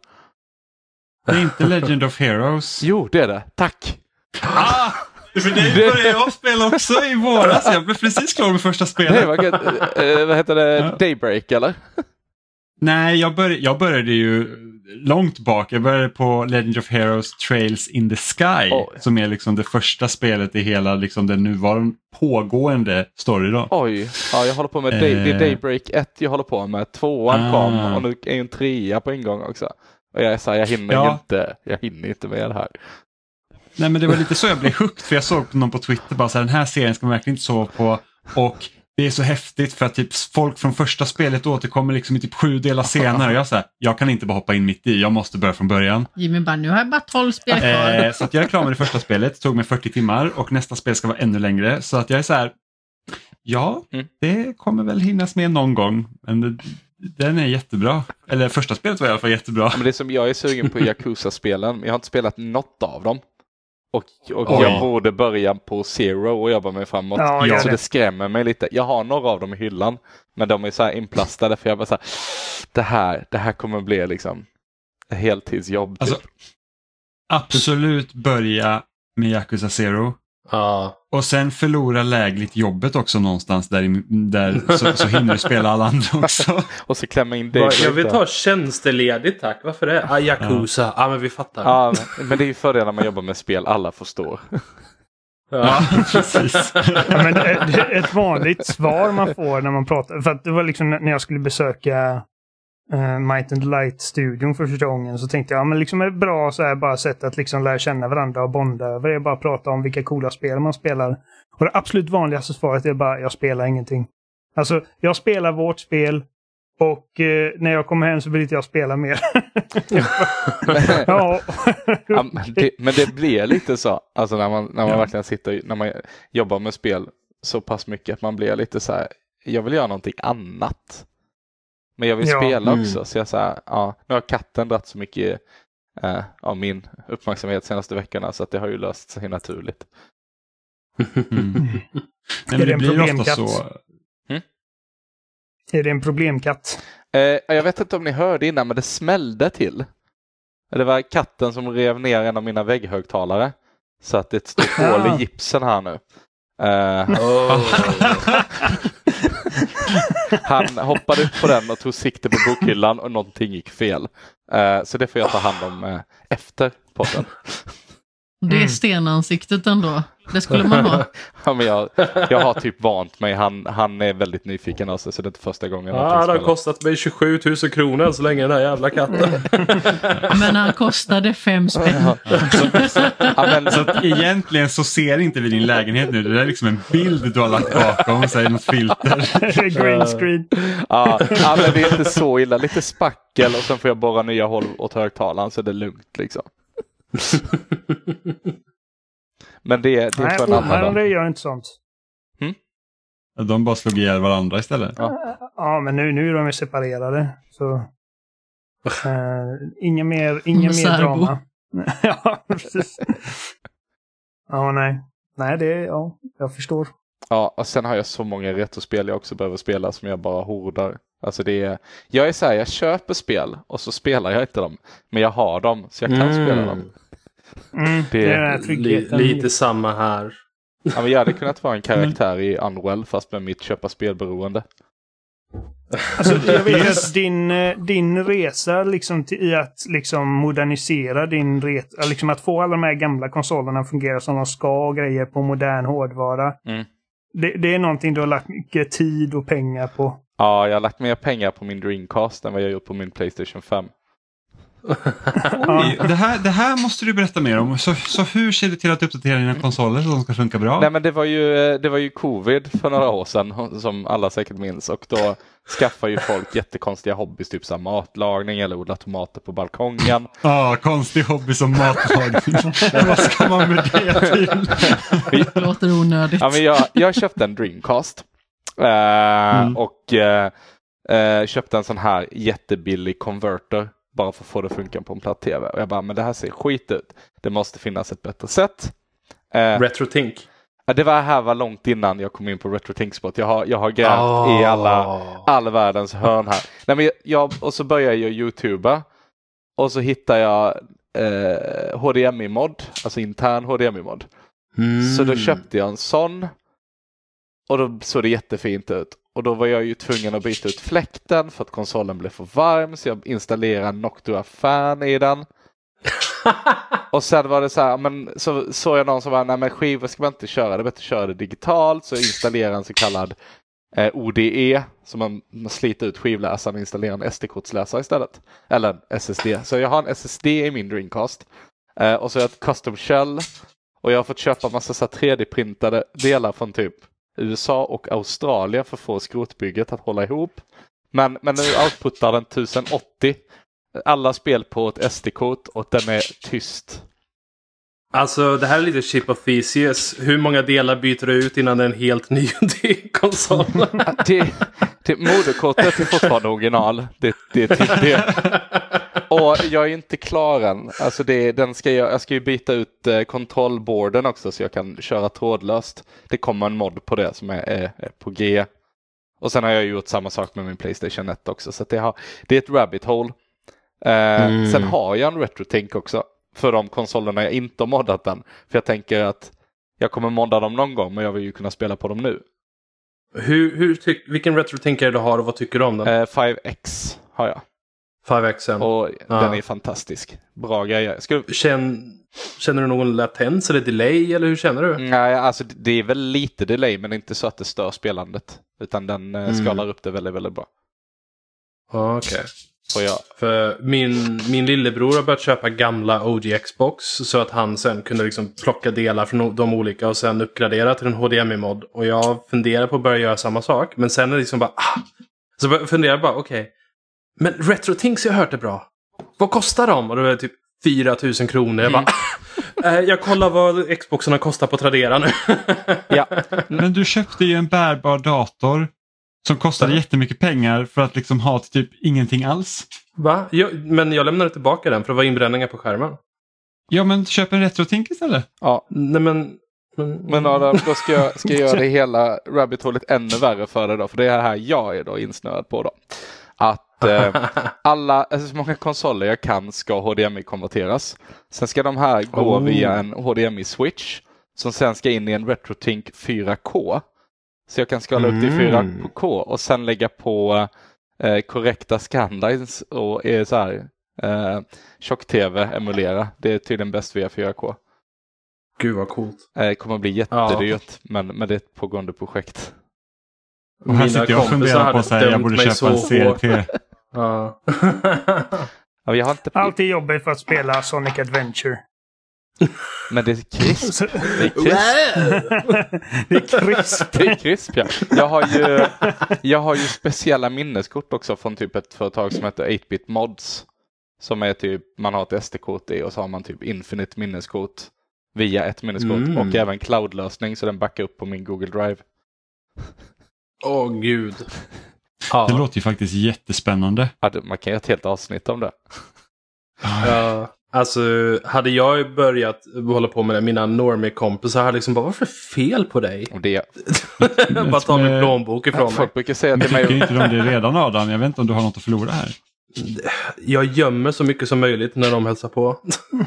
Det är inte Legend of Heroes. Jo, det är det. Tack! Ah! För det började jag spela också i våras. Jag blev precis klar med första spelet. Nej, vad, gött. Eh, vad heter det? Ja. Daybreak, eller? Nej, jag, bör, jag började ju långt bak. Jag började på Legend of Heroes Trails in the Sky. Oj. Som är liksom det första spelet i hela liksom, den nuvarande pågående story då. Oj, ja, jag håller på med Day, det är Eh. Daybreak ett jag håller på med. Tvåan Ah. kom och nu är ju en trea på en gång också. Och jag är så här, jag hinner Ja. inte, jag hinner inte med det här. Nej, men det var lite så jag blev hooked, för jag såg på någon på Twitter bara så här, den här serien ska man verkligen inte sova på, och det är så häftigt för att typ folk från första spelet återkommer liksom i typ sju delar senare. Jag, så här, jag kan inte bara hoppa in mitt i, jag måste börja från början. Jimmy bara, nu har jag bara tolv spel kvar. Eh, så att jag är klar med det första spelet, det tog mig fyrtio timmar och nästa spel ska vara ännu längre. Så att jag är så här, ja, Mm. det kommer väl hinnas med någon gång, men det, den är jättebra. Eller första spelet var i alla fall jättebra. Men det är som jag är sugen på Yakuza-spelen, men jag har inte spelat något av dem. Och, och Oj. jag borde börja på Zero och jobba mig framåt. Ja, gör så det. det skrämmer mig lite. Jag har några av dem i hyllan, men de är så här inplastade för jag bara så här, det här, det här kommer bli liksom ett heltidsjobb. Typ. Alltså, absolut börja med Yakuza Zero. Ja. Och sen förlora lägligt jobbet också någonstans där, i- där så, så hinner du spela alla andra också. Och så klämma in Bara, Daybreak jag vill där. ta tjänsteledigt tack. Varför det? Ah, Yakuza. Ja, ah, men vi fattar. Ja, men- men det är ju fördelen när man jobbar med spel, alla förstår. Ja, precis. Ja, men det, det är ett vanligt svar man får när man pratar. För att det var liksom när jag skulle besöka uh, Might and Light-studion för första gången, så tänkte jag, ja, men liksom ett bra så här, bara sätt att liksom lära känna varandra och bonda över är bara att prata om vilka coola spel man spelar. Och det absolut vanligaste svaret är bara, jag spelar ingenting. Alltså, jag spelar vårt spel Och eh, när jag kommer hem så vill inte jag spela mer. ja. ja, men, det, men det blir lite så. Alltså när man, när man ja. verkligen sitter, när man jobbar med spel så pass mycket att man blir lite så här, jag vill göra någonting annat. Men jag vill ja. spela också. Mm. Så jag så här, ja, nu har katten dratt så mycket eh, av min uppmärksamhet senaste veckorna så att det har ju löst sig naturligt. Mm. Nej, men det blir ofta så. Mm? Är det en problemkatt? Eh, jag vet inte om ni hörde innan, men det smällde till. Det var katten som rev ner en av mina vägghögtalare. Så att det är ett stort hål i gipsen här nu. Eh, oh. Han hoppade upp på den och tog sikte på bokhyllan och någonting gick fel. Eh, så det får jag ta hand om eh, efter podden. Det är stenansiktet ändå. Det skulle man ha. Ja, men jag, jag har typ vant mig. Han, han är väldigt nyfiken alltså, så det är inte första gången. Ja, det har kostat mig tjugosju tusen kronor så länge den här jävla katten. Men han kostade fem spänn. så, så, ja, men, så att egentligen så ser inte vi din lägenhet nu. Det är liksom en bild du har lagt bakom och säger något filter. Green screen. Ja, ja, men det är inte så illa. Lite spackel och sen får jag borra nya håll åt högtalaren så det är lugnt liksom. Men det, det är nej, för en annan dag. Nej, gör inte sånt. Hmm? De bara slog ihjäl varandra istället. Ja, ja men nu, nu är de ju separerade. Så uh, inga mer, inga mer drama. Ja, precis. Ja, nej. Nej, det är, ja, jag förstår. Ja, och sen har jag så många retrospel jag också behöver spela som jag bara hordar. Alltså det är, jag är så här, jag köper spel och så spelar jag inte dem. Men jag har dem så jag kan mm. spela dem. Mm, det, det är li, lite samma här. Ja, men jag hade kunnat vara en karaktär i Unwell fast med mitt köpa spelberoende. Alltså, jag vet att din, din resa liksom till, i att liksom modernisera din resa, liksom att få alla de här gamla konsolerna att fungera som de ska och grejer på modern hårdvara. Mm. Det, det är någonting du har lagt mycket tid och pengar på. Ja, jag har lagt mer pengar på min Dreamcast än vad jag gjort på min PlayStation fem. Oj, det, här, det här måste du berätta mer om. Så, så hur ser du till att uppdatera dina konsoler så de ska funka bra? Nej, men det var ju, det var ju covid för några år sedan som alla säkert minns. Och då skaffar ju folk jättekonstiga hobbys, typ som matlagning eller odla tomater på balkongen. Ja, ah, konstig hobby som matlagning. Vad ska man med det till? Det låter onödigt. Ja, men jag, jag köpte en Dreamcast. Uh, mm. Och uh, uh, köpte en sån här jättebillig converter. Bara för att få det att funka på en platt tv. Och jag bara, men det här ser skit ut. Det måste finnas ett bättre sätt. Eh, RetroTink. Det var här var långt innan jag kom in på RetroTink-spot. Jag har, jag har grävt oh. i alla, all världens hörn här. Nej, men jag, och så började jag YouTuba. Och så hittar jag eh, H D M I-mod. Alltså intern H D M I-mod. Mm. Så då köpte jag en sån. Och då såg det jättefint ut. Och då var jag ju tvungen att byta ut fläkten för att konsolen blev för varm. Så jag installerade Noctua Fan i den. Och sen var det så här, men så såg jag någon som var, nej men skivor ska man inte köra, det är bättre att köra det digitalt. Så jag installerade en så kallad eh, O D E, som man, man sliter ut skivläsaren och installerar en S D-kortsläsare istället. Eller en S S D. Så jag har en S S D i min Dreamcast. Eh, och så har jag ett custom shell. Och jag har fått köpa massa så här tre D-printade delar från typ U S A och Australien för att få skrotbygget att hålla ihop. Men, men nu outputtar den tusen åttio. Alla spel på ett S D-kort och den är tyst. Alltså det här är lite chip of Theseus. Hur många delar byter du ut innan det är en helt ny konsol? det, det, moderkortet är fortfarande original. Det, det, det, det. Och jag är inte klar än. Alltså det, den ska jag, jag ska ju byta ut eh, kontrollborden också så jag kan köra trådlöst. Det kommer en mod på det som är, är, är på G. Och sen har jag gjort samma sak med min PlayStation ett också. Så det, har, det är ett rabbit hole. Eh, mm. Sen har jag en RetroTink också. För de konsolerna jag inte har moddat den. För jag tänker att jag kommer modda dem någon gång. Men jag vill ju kunna spela på dem nu. Hur, hur tyck, vilken RetroTink är det du har och vad tycker du om den? Eh, fem X har jag. fem X. Och ja. Den är fantastisk. Bra grejer. Skulle... Känn, känner du någon latens eller delay? Eller hur känner du? Nej, alltså det är väl lite delay. Men inte så att det stör spelandet. Utan den mm. skalar upp det väldigt, väldigt bra. Okej. Okay. Jag... För min, min lillebror har börjat köpa gamla O G Xbox så att han sen kunde liksom plocka delar från de olika och sen uppgradera till en H D M I-mod. Och jag funderar på att börja göra samma sak. Men sen är det liksom bara, ah, Så funderar jag bara, okej. Okay, men RetroTinks jag har hört är bra. Vad kostar de? Och det var typ fyra tusen kronor. Jag bara, mm. jag kollar vad Xboxarna kostar på Tradera nu. Ja. Men du köpte ju en bärbar dator som kostade jättemycket pengar för att liksom ha typ ingenting alls. Va? Jag, men jag lämnade tillbaka den för att vara inbränningar på skärmen. Ja, men köp en RetroTink istället. Ja. Nej, men... Men, men Adam, då ska jag, ska jag göra det hela rabbit-hålet ännu värre för dig då. För det är här jag är då insnöad på då. Att eh, alla, alltså så många konsoler jag kan ska H D M I-konverteras. Sen ska de här gå oh. via en H D M I-switch. Som sen ska in i en RetroTink fyra K. Så jag kan skala mm. upp till fyra K och sen lägga på eh, korrekta scanlines och är så här eh, tjock-tv emulera. Det är tydligen bäst via fyra K. Gud vad coolt. Det eh, kommer att bli jättedyrt, ja. men, men det är ett pågående projekt. Och här sitter jag och funderar på så här, jag borde köpa en C R T. Ja. Ja, jag har inte... Alltid jobbigt för att spela Sonic Adventure. Men det är crisp. Det är crisp. Det är crisp. Det är crisp, ja. Jag har ju, jag har ju speciella minneskort också från typ ett företag som heter åtta bit Mods. Som är typ, man har ett S D-kort i och så har man typ Infinite minneskort via ett minneskort. Mm. Och även cloud-lösning så den backar upp på min Google Drive. Åh oh, gud. Ja. Det låter ju faktiskt jättespännande. Ja, man kan göra ett helt avsnitt om det. Ja, alltså hade jag börjat hålla på med det, mina normie-kompisar hade liksom bara, varför fel på dig? Och det... bara ta min plånbok ifrån mig. Folk brukar säga till mig... Men tycker inte de det redan, Adam? Jag vet inte om du har något att förlora här. Jag gömmer så mycket som möjligt när de hälsar på.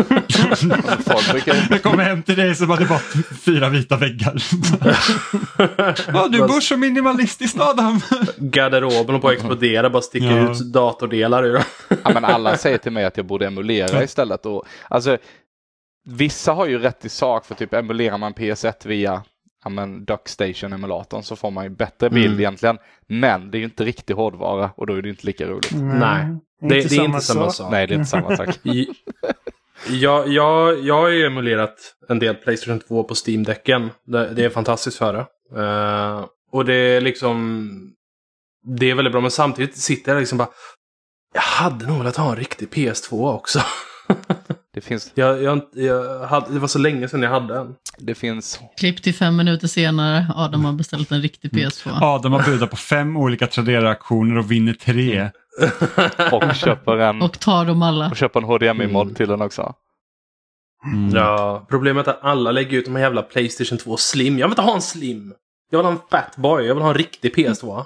Jag kommer hem till dig så var det bara fyra vita väggar. Ja, du bor så minimalistiskt, Adam. Garderoben på att explodera, bara sticker ja. ut datordelar ur. Ja, men alla säger till mig att jag borde emulera istället. Och, alltså, vissa har ju rätt i sak, för typ emulerar man P S ett via ja, men DuckStation-emulatorn så får man ju bättre bild mm. egentligen. Men det är ju inte riktig hårdvara och då är det inte lika roligt. Mm. Nej, det, det är inte samma, samma sak. Nej, det är inte samma sak. jag, jag, jag har ju emulerat en del PlayStation två på Steam-däcken. Det, det är fantastiskt för det. Uh, och det är liksom... Det är väldigt bra, men samtidigt sitter jag liksom bara... Jag hade nog velat ha en riktig P S två också. Det finns... Jag, jag, jag hade, det var så länge sedan jag hade en. Det finns... Klipp till fem minuter senare. Adam har beställt en riktig P S två. Mm. Adam har budat på fem olika Tradera-aktioner och vinner tre. och köper en... Och tar dem alla. Och köper en H D M I-mod mm. till den också. Mm. Ja, problemet är att alla lägger ut de här jävla PlayStation två Slim. Jag vill inte ha en Slim. Jag vill ha en Fatboy. Jag vill ha en riktig P S två.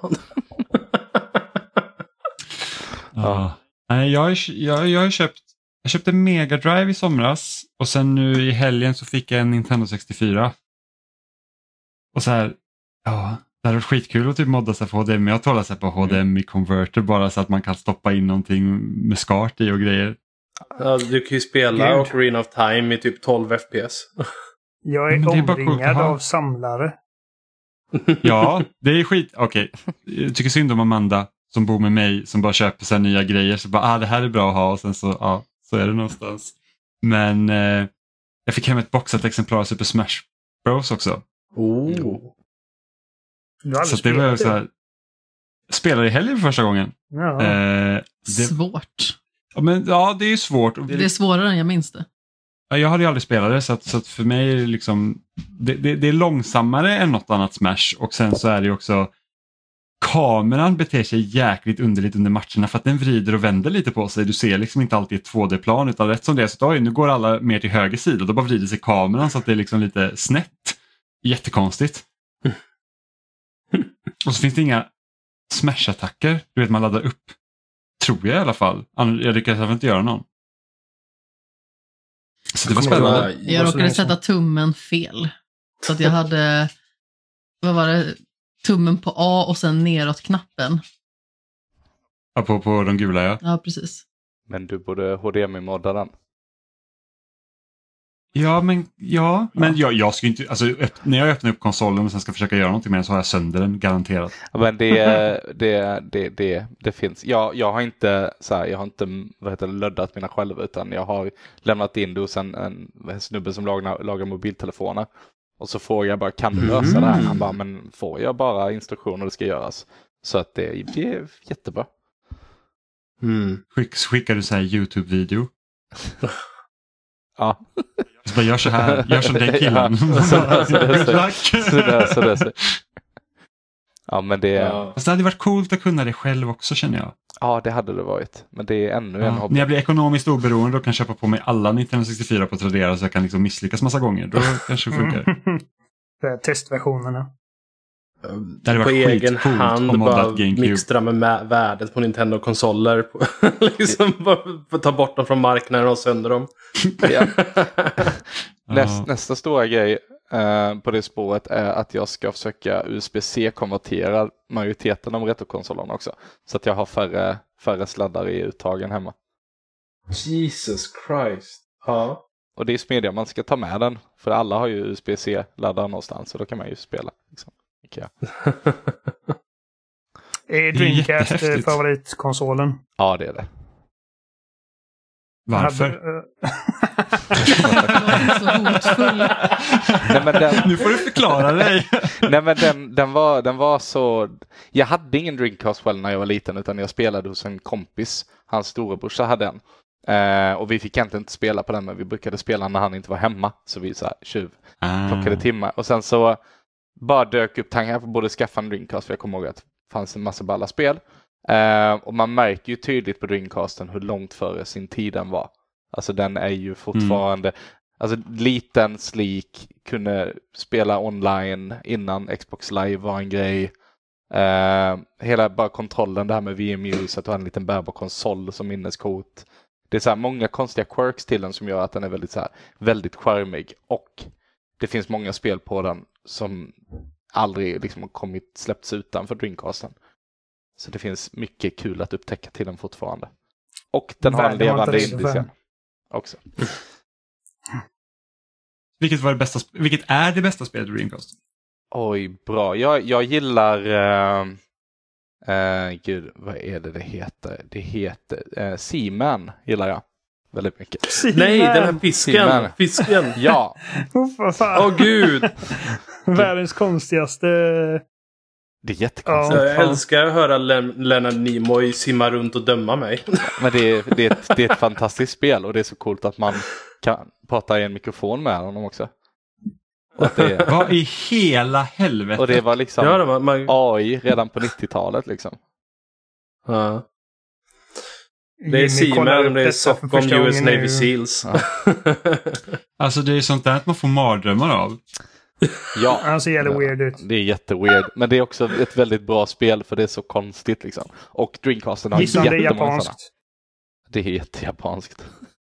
Ja. Nej, jag, jag, jag har köpt Jag köpte Mega Drive i somras och sen nu i helgen så fick jag en Nintendo sextiofyra. Och så här, ja, det är skitkul att typ modda sig på H D M I. Jag talar sig på H D M I-converter bara så att man kan stoppa in någonting med skart i och grejer. Ja, du kan ju spela Gud. Ocarina of Time i typ tolv F P S. Jag är, är omringad av samlare. Ja, det är skit. Okej, okay. Jag tycker synd om Amanda som bor med mig som bara köper sig nya grejer. Så bara, ah, det här är bra att ha och sen så, ja. Så är det någonstans. Men eh, jag fick hem ett boxat exemplar av Super Smash Bros också. Oh. Så det var så här. Spelade i helgen för första gången. Ja. Eh, det, Svårt. Ja, men, ja, det är ju svårt. Det är svårare än jag minns det. Jag hade ju aldrig spelat det så att, så att för mig är det liksom det, det, det är långsammare än något annat Smash och sen så är det ju också kameran beter sig jäkligt underligt under matcherna för att den vrider och vänder lite på sig. Du ser liksom inte alltid ett två D-plan utan rätt som det är så oj, nu går alla mer till höger sida och då bara vrider sig kameran så att det är liksom lite snett. Jättekonstigt. Och så finns det inga smash-attacker. Du vet man laddar upp. Tror jag i alla fall. Jag lyckades inte göra någon. Så det var spännande. Jag råkade sätta tummen fel. Så att jag hade vad var det? Tummen på A och sen neråt knappen. Ja, på, på de gula, ja. Ja, precis. Men du borde H D M I-modda den. Ja, men ja, men jag, jag ska inte, alltså när jag öppnar upp konsolen och sen ska försöka göra någonting med den så har jag sönder den, garanterat. Ja, men det, det, det, det, det finns. Jag, jag har inte så här, jag har inte vad heter det, löddat mina själv utan jag har lämnat in det hos en, en snubbe som lagar, lagar mobiltelefoner. Och så frågar jag bara, kan du lösa mm. det här? Han bara, men får jag bara instruktioner det ska göras? Så att det, det är jättebra. Mm. Skick, skickar du så här YouTube-video? Ja. Så bara gör så här, gör som den killen. Ja, så löser det sig. Så löser det sig. Ja, men det... Ja. Fast det hade varit coolt att kunna det själv också, känner jag. Ja, det hade det varit. Men det är ännu Ja. en hobby. När jag blir ekonomiskt oberoende och kan köpa på mig alla Nintendo sextiofyra på Tradera så jag kan liksom misslyckas massa gånger. Då kanske det funkar. Mm. Testversionerna. Det hade På varit egen skitcoolt hand om bara moddat GameCube. mixtra med mä- värdet på Nintendo-konsoler. liksom bara ta bort dem från marknaden och sönder dem. Ja. Näst, Ja. nästa stora grej eh, på det spåret är att jag ska försöka U S B C-konvertera majoriteten av retrokonsolerna också. Så att jag har färre, färre sladdar i uttagen hemma. Jesus Christ. Ja. Och det är smedja man ska ta med den. För alla har ju U S B C-laddar någonstans. Så då kan man ju spela. Liksom. Okay. Är Dreamcast jättehäftigt. favoritkonsolen? Ja, det är det. Varför? Hade, Så hotfull. Nej, men den, Nu får du förklara dig. nej, men den, den, var, den var så... Jag hade ingen Dreamcast själv när jag var liten utan jag spelade hos en kompis. Hans storebrorsa hade en. Eh, och vi fick egentligen inte spela på den, men vi brukade spela när han inte var hemma. Så vi så här, tjuv, Ah. plockade timmar. Och sen så bara dök upp tankar på både skaffa en Dreamcast, för jag kommer ihåg att det fanns en massa balla spel. Eh, och man märker ju tydligt på Dreamcasten hur långt före sin tid den var. Alltså den är ju fortfarande... Mm. Alltså liten, slik, kunde spela online innan Xbox Live var en grej. Eh, hela bara kontrollen där med V M U, så att du har en liten bärbar konsol som minneskort. Det är så här många konstiga quirks till den som gör att den är väldigt så här, väldigt charmig. Och det finns många spel på den som aldrig liksom har kommit släppts utanför Dreamcasten. Så det finns mycket kul att upptäcka till den fortfarande. Och den har en levande indie-scen också. Vilket, var det bästa, vilket är det bästa spelet i Dreamcast? Oj, bra. Jag, jag gillar... Uh, uh, gud, vad är det det heter? Det heter... Uh, Seaman gillar jag väldigt mycket. Nej, den här fisken. Seaman. Fisken. Ja. Åh, vad fan. Åh gud. Världens konstigaste... Det är jättekonstigt. Jag älskar att höra Len- Leonard Nimoy simma runt och döma mig. Men det är, det, är ett, det är ett fantastiskt spel och det är så coolt att man kan prata i en mikrofon med honom också. Och att det är, Vad i hela helvete? och det var liksom Ja, det var, man... A I redan på nittiotalet liksom. Ja. Det är Jimmy kollar Seaman, upp det är detta för Stockholm första U S gången Navy nu. Seals. Alltså det är sånt där att man får mardrömmar av. Ja, Han ser jävla weird ut. det är jätteweird. Men det är också ett väldigt bra spel för det är så konstigt liksom. Och Dreamcasten har Gissa om det är jättemånga sådana. japanskt. Det är jättejapanskt.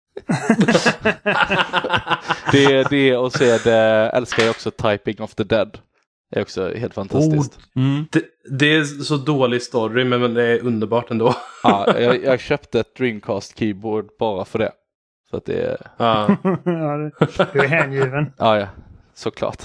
det är det, och så är det, älskar jag också Typing of the Dead. Det är också helt fantastiskt. Mm. det, det är så dålig story, men, men det är underbart ändå. Ja, jag, jag köpte ett Dreamcast keyboard bara för det. Så att det är... Ja. Ja, det- du är hängiven. Ja, ja. Såklart.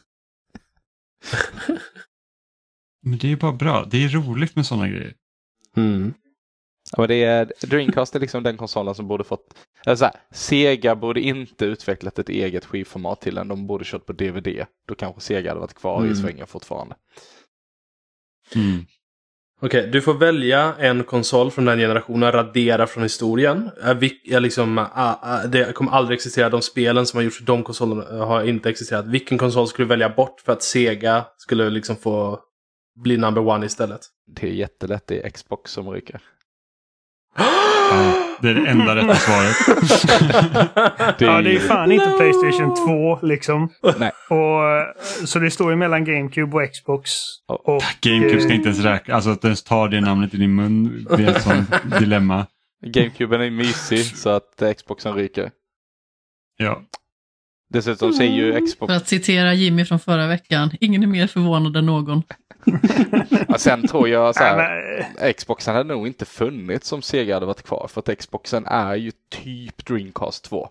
Men det är bara bra. Det är roligt med sådana grejer. Mm. Ja, men det är, Dreamcast är liksom den konsolen som borde fått... Alltså, Sega borde inte utvecklat ett eget skivformat till den. De borde kört på D V D. Då kanske Sega hade varit kvar Mm. i svängen fortfarande. Mm. Okej, okay, du får välja en konsol från den generationen, radera från historien. Jag, jag liksom, uh, uh, det kommer aldrig existera. De spelen som har gjorts för de konsolerna har inte existerat. Vilken konsol skulle du välja bort för att Sega skulle liksom få bli number one istället? Det är jättelätt. Det är Xbox som ryker. Ja, det är det enda rätta svaret. Det är, Ja, det är fan inte PlayStation två liksom. Nej. Och, så det står ju mellan GameCube och Xbox. Och, GameCube ska eh, inte ens räkna. Alltså att ens ta det namnet i din mun. Det är ett sånt dilemma. GameCuben är mysig så att Xboxen ryker. Ja. Dessutom säger ju Xbox... För att citera Jimmy från förra veckan, ingen är mer förvånad än någon. Ja, sen tror jag så här, Nej, men- Xboxen hade nog inte funnits som Sega hade varit kvar. För att Xboxen är ju typ Dreamcast två.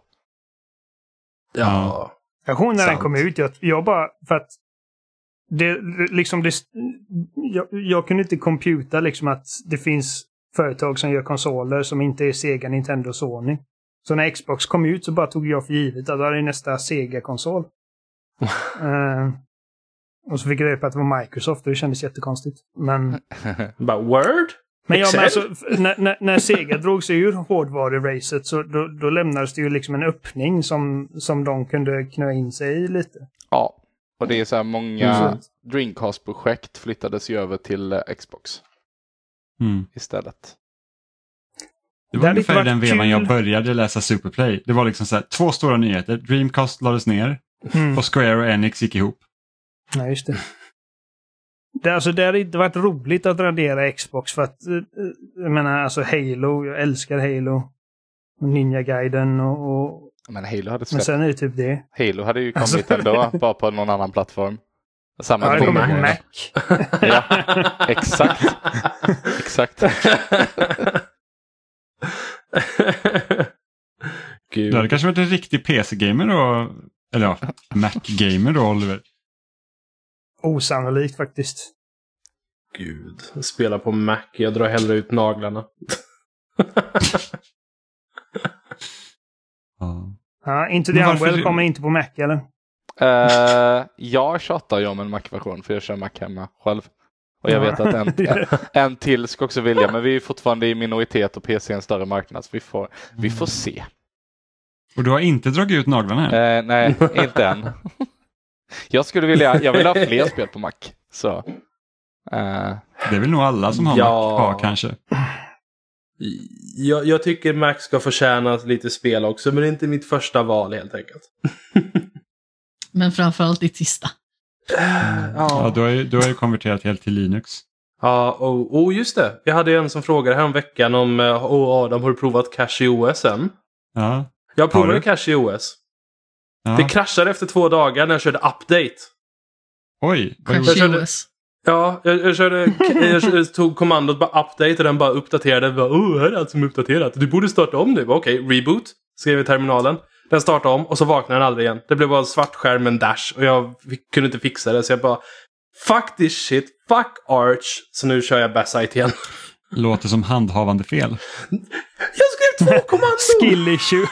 Ja. Jag kommer ihåg när den Sant. kom ut. Jag, jag bara, för att det liksom det, jag, jag kunde inte computa liksom att det finns företag som gör konsoler som inte är Sega, Nintendo och Sony. Så när Xbox kom ut så bara tog jag för givet att det är nästa Sega-konsol. uh, Och så fick jag reda på att det var Microsoft och det kändes jättekonstigt. Men... Bara Word? Men ja, men alltså, när, när, när Sega drog sig ur hårdvaruracet så då, då lämnades det ju liksom en öppning som, som de kunde knö in sig i lite. Ja, och det är så här många Mm. Dreamcast-projekt flyttades ju över till eh, Xbox Mm. istället. Det Det var hade ungefär i inte den varit vevan kul. jag började läsa Superplay. Det var liksom så här, två stora nyheter. Dreamcast lades ner Mm. och Square och Enix gick ihop. Nej, just det. Det, alltså, det hade inte varit roligt att radera Xbox för att, eh, jag menar, alltså Halo, jag älskar Halo. Och Ninja Gaiden och, och... Men Halo hade Men släppt. sen är det typ det. Halo hade ju kommit Alltså- ändå, bara på någon annan plattform. Samma Ja, det på kommer på Mac. Mac. Ja, exakt. Exakt. Gud. Du hade kanske varit en riktig P C-gamer då. Eller ja, Mac-gamer då, Oliver. Osannolikt faktiskt. Gud. Spela på Mac. Jag drar hellre ut naglarna. Ja. Ja, Into the Men varför- Unwell kommer inte på Mac, eller? Uh, jag tjatar ju om en Mac-version för jag kör Mac hemma själv. Och jag Ja. vet att en, en, en till ska också vilja, men vi är fortfarande i minoritet och P C är en större marknad. Så vi får, vi får se. Och du har inte dragit ut naglarna än? Uh, nej, inte än. Jag skulle vilja, jag vill ha fler spel på Mac. Så. Uh, Det är väl nog alla som har Ja. Mac har kanske. Jag, jag tycker Mac ska förtjäna lite spel också, men det är inte mitt första val helt enkelt. Men framförallt ditt sista. Ja, du har ju, du har ju konverterat helt till Linux. Ja, och, och just det. Jag hade en som frågade här om veckan om eh, oh, Adam, har du provat Cache O S än? Ja. Jag provade du? Cache O S. Ja. Det kraschade efter två dagar när jag körde update. Oj, vad gjorde Jag körde- CrazyOS. Ja, jag, jag, körde, jag, jag tog kommandot bara update och den bara uppdaterade. Bara, oh, här är allt som är uppdaterat. Du borde starta om nu. Okej, reboot. Skrev i terminalen. Den startade om och så vaknade den aldrig igen. Det blev bara en svart skärm med en dash. Och jag fick, kunde inte fixa det. Så jag bara, fuck this shit. Fuck Arch. Så nu kör jag Bassite igen. Låter som handhavande fel. Jag skrev två kommandon! Skill issue.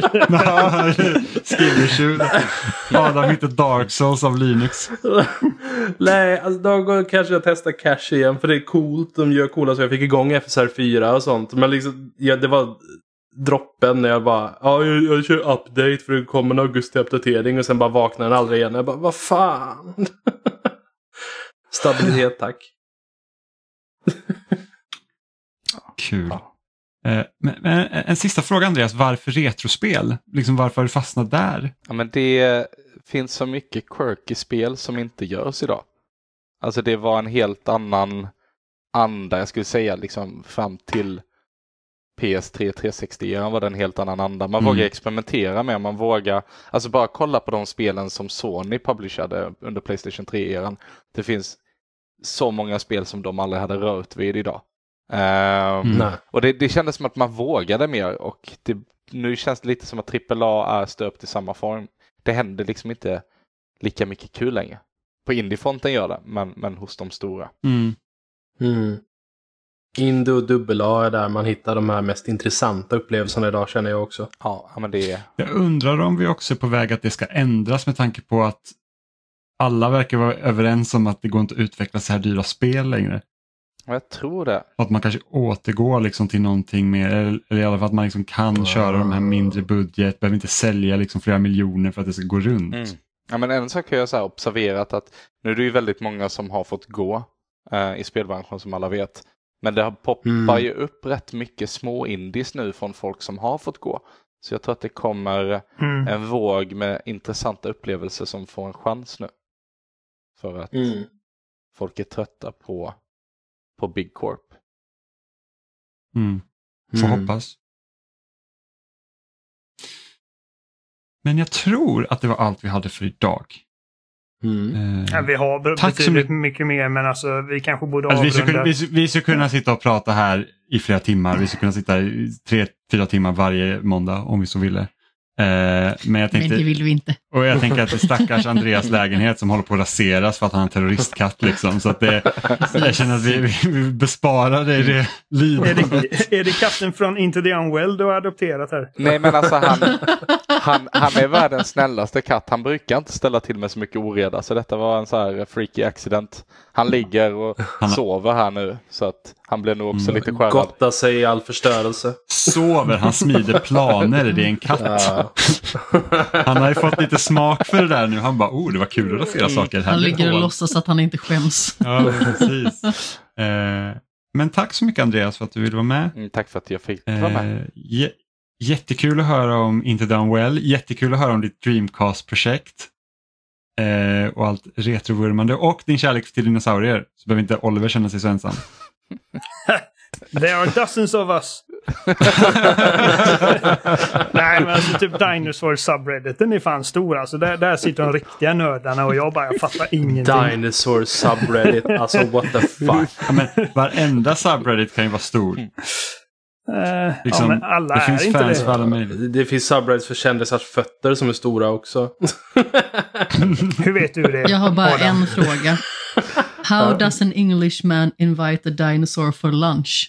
Skill issue. Adam inte Dark Souls av Linux. Nej, alltså då kanske jag testar Cache igen. För det är coolt. De gör coola så jag fick igång F S R fyra och sånt. Men liksom, ja, det var droppen när jag bara, ja, jag, jag kör update för det kommer en augusti-uppdatering. Och sen bara vaknar den aldrig igen. Jag bara, vad fan? Stabilitet, tack. Kul. Ja. Eh, men, men en sista fråga, Andreas. Varför retrospel? Liksom, varför har du fastnat där? Ja, men det finns så mycket quirky spel som inte görs idag. Alltså det var en helt annan anda, jag skulle säga, liksom fram till P S tre trehundrasextio var det en helt annan anda. Man Mm. vågar experimentera med, man vågar, alltså bara kolla på de spelen som Sony publicerade under PlayStation tre-eran. Det finns så många spel som de aldrig hade rört vid idag. Ehm, Mm. Nej. Och det, det kändes som att man vågade mer och det, nu känns det lite som att trippel A är stöpt i samma form. Det händer liksom inte lika mycket kul längre. På indiefronten gör det, men, men hos de stora. Mm. Mm. Indie och dubbel A är där man hittar de här mest intressanta upplevelserna idag, känner jag också. Ja, ja, men det är... Jag undrar om vi också är på väg att det ska ändras med tanke på att alla verkar vara överens om att det går inte att utveckla så här dyra spel längre. Jag tror det. Att man kanske återgår liksom till någonting mer, eller eller i alla fall att man liksom kan Mm. köra de här mindre budget, behöver inte sälja liksom flera miljoner för att det ska gå runt. Mm. Ja, men en sak har jag så här observerat att nu är det ju väldigt många som har fått gå eh, i spelbranschen som alla vet. Men det har poppar Mm. ju upp rätt mycket små indies nu från folk som har fått gå. Så jag tror att det kommer Mm. en våg med intressanta upplevelser som får en chans nu. För att Mm. folk är trötta på, på Big Corp. Mm. Får Mm. hoppas. Men jag tror att det var allt vi hade för idag. Mm. Eh, Ja, vi har Tack så betydligt mycket. mycket mer, men alltså vi kanske borde Alltså, vi, skulle avrunda. kunna, vi, vi skulle kunna sitta och prata här i flera timmar. Vi skulle kunna sitta i tre, fyra timmar varje måndag om vi så ville. Eh, men jag tänkte, Men det vill vi inte. Och jag tänker att det är stackars Andreas lägenhet som håller på att raseras för att han är en terroristkatt liksom. Så att det, jag känner att vi, vi, vi besparar dig det livet. Är det, är det katten från Into the Unwell du har adopterat här? Nej, men alltså han, han, han är världens snällaste katt. Han brukar inte ställa till med så mycket oreda. Så detta var en så här freaky accident. Han ligger och Han... sover här nu. Så att han blir nog också Mm. lite skärrad. Gotta sig i all förstörelse. Sover, han smider planer, det är en katt. Ja. Han har ju fått lite smak för det där nu. Han bara, oh det var kul att rasera saker här. Han ligger och låtsas att han inte skäms. Ja, precis. Eh, men tack så mycket Andreas för att du ville vara med. Mm, tack för att jag fick vara med. Eh, j- jättekul att höra om Into the Unwell. Jättekul att höra om ditt Dreamcast-projekt. Eh, och allt retrovurmande. Och din kärlek till dinosaurier. Så behöver inte Oliver känna sig så ensam. There are dozens of us. Nej, men alltså typ Dinosaur subredditen är fan stor. Alltså där, där sitter de riktiga nördarna och jag bara jag fattar ingenting. Dinosaur subreddit. Alltså what the fuck. Ja, men varenda subreddit kan ju vara stor. Uh, Liksom, ja, men alla det är finns inte fans det. för alla möjliga. Det finns subreddits för kändisars fötter som är stora också. Hur vet du det? Jag har bara Adam? en fråga. How does an Englishman invite a dinosaur for lunch?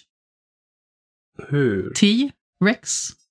Hur? T. Rex?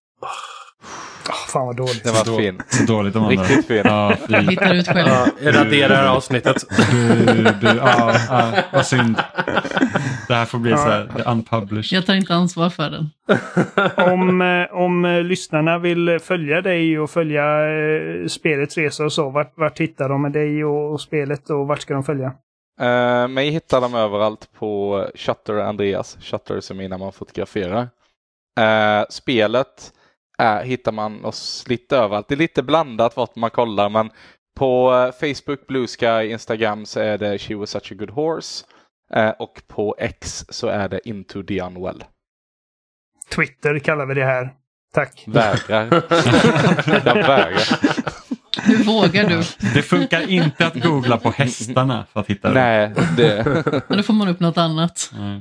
Oh, fan vad dåligt. Det var Så, fin. så dåligt om andra. Riktigt fin. Ja, fy. Hittar ut själv. Ja, jag raderar avsnittet. Du, du, ja, ja, vad synd. Det här får bli så här, the unpublished. Jag tar inte ansvar för den. Om, eh, om eh, lyssnarna vill följa dig och följa eh, spelets resa och så, vart, vart hittar de med dig och, och spelet och vart ska de följa? Uh, mig hittar de överallt på Shutter Andreas. Shutter som är när man fotograferar. Uh, spelet uh, hittar man oss lite överallt. Det är lite blandat vart man kollar, men på uh, Facebook, Blue Sky, Instagram så är det She Was Such a Good Horse. Uh, och på X så är det Into the Unwell. Twitter kallar vi det här. Tack. Vägrar. Jag vägrar. Hur vågar du? Det funkar inte att googla på hästarna för att hitta det. Nej, det... Då får man upp något annat. Mm.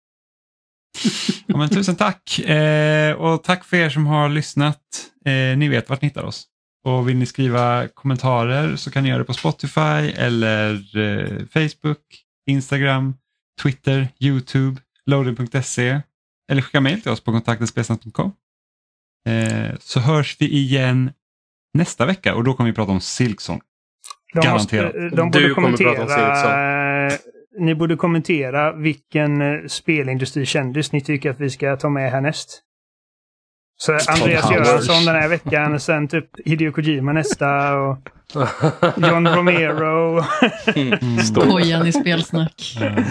Ja, men tusen tack. Eh, och tack för er som har lyssnat. Eh, ni vet vart ni hittar oss. Och vill ni skriva kommentarer så kan ni göra det på Spotify eller eh, Facebook, Instagram, Twitter, YouTube, loading punkt se eller skicka mejl till oss på kontakt snabel-a spelsnack punkt com. Eh, så hörs vi igen nästa vecka och då kommer vi prata om Silksong. De, Garanterat. måste, de borde Du kommer prata om kommentera... eh, ni borde kommentera vilken eh, spelindustrikändis ni tycker att vi ska ta med härnäst. Så Andreas Tom Göransson den här veckan, sen typ Hideo Kojima nästa och John Romero. Mm, stort. Kojan i spelsnack. Eh,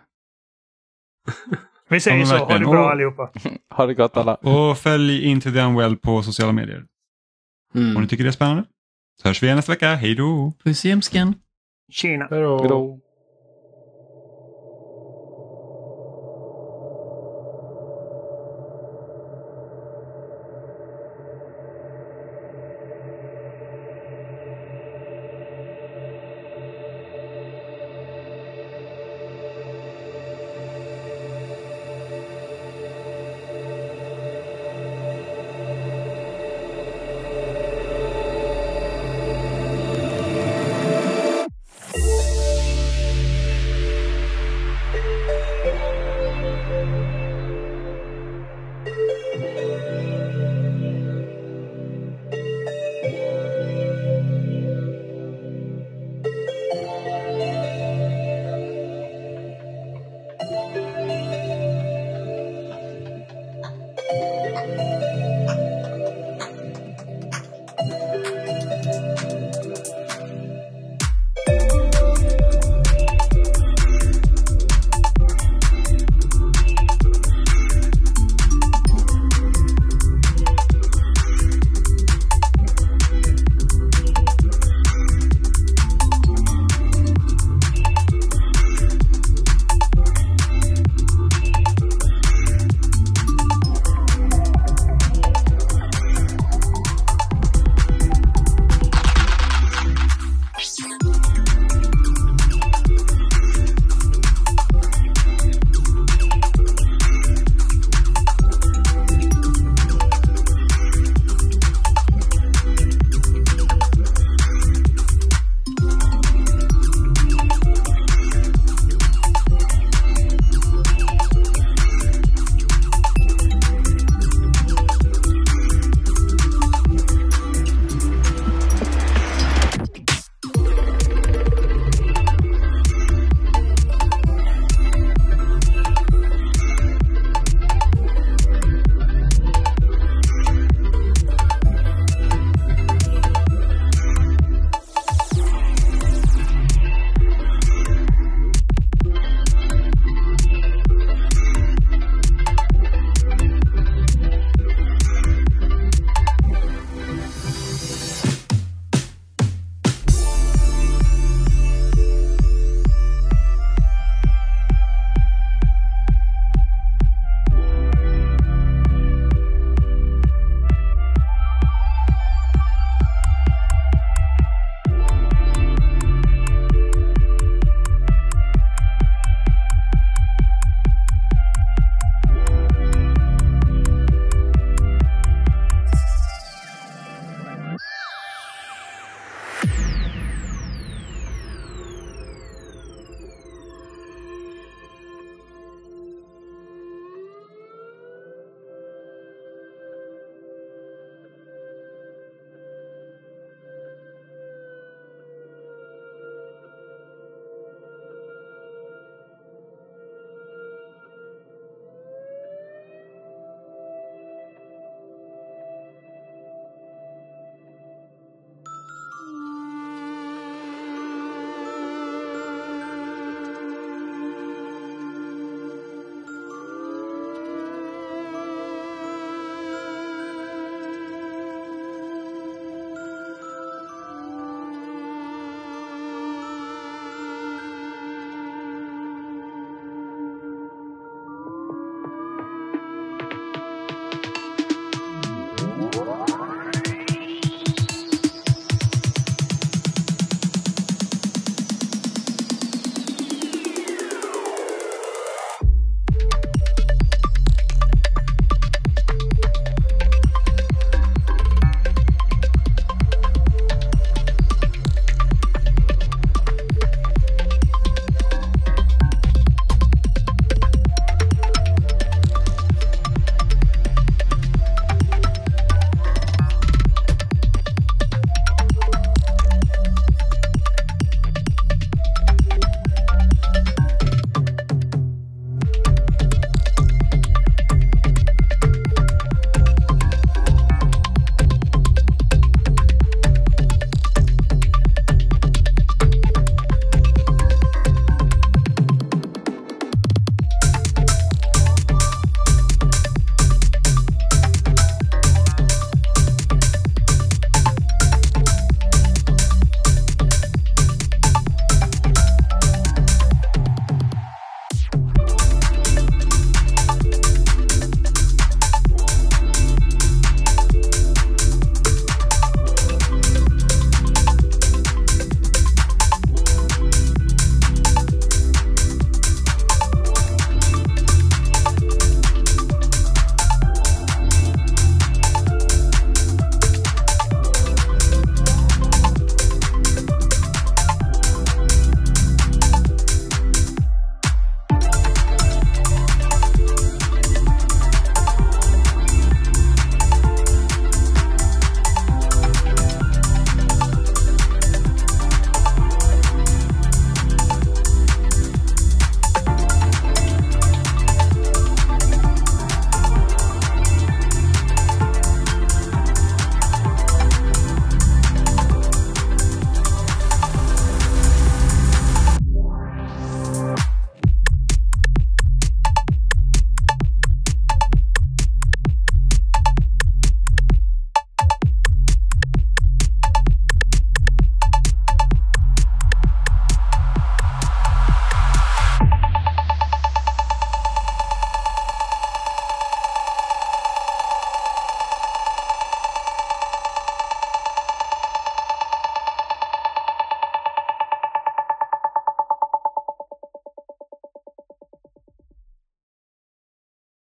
Vi säger Ja, men så, ha det verkligen. bra Och- allihopa. Ha det gott alla. och följ Into the Unwell på sociala medier. Mm. Om ni tycker det är spännande. Så hörs vi igen nästa vecka. Hej då! Puss i ömsken. Tjena. Hej då. Hej då.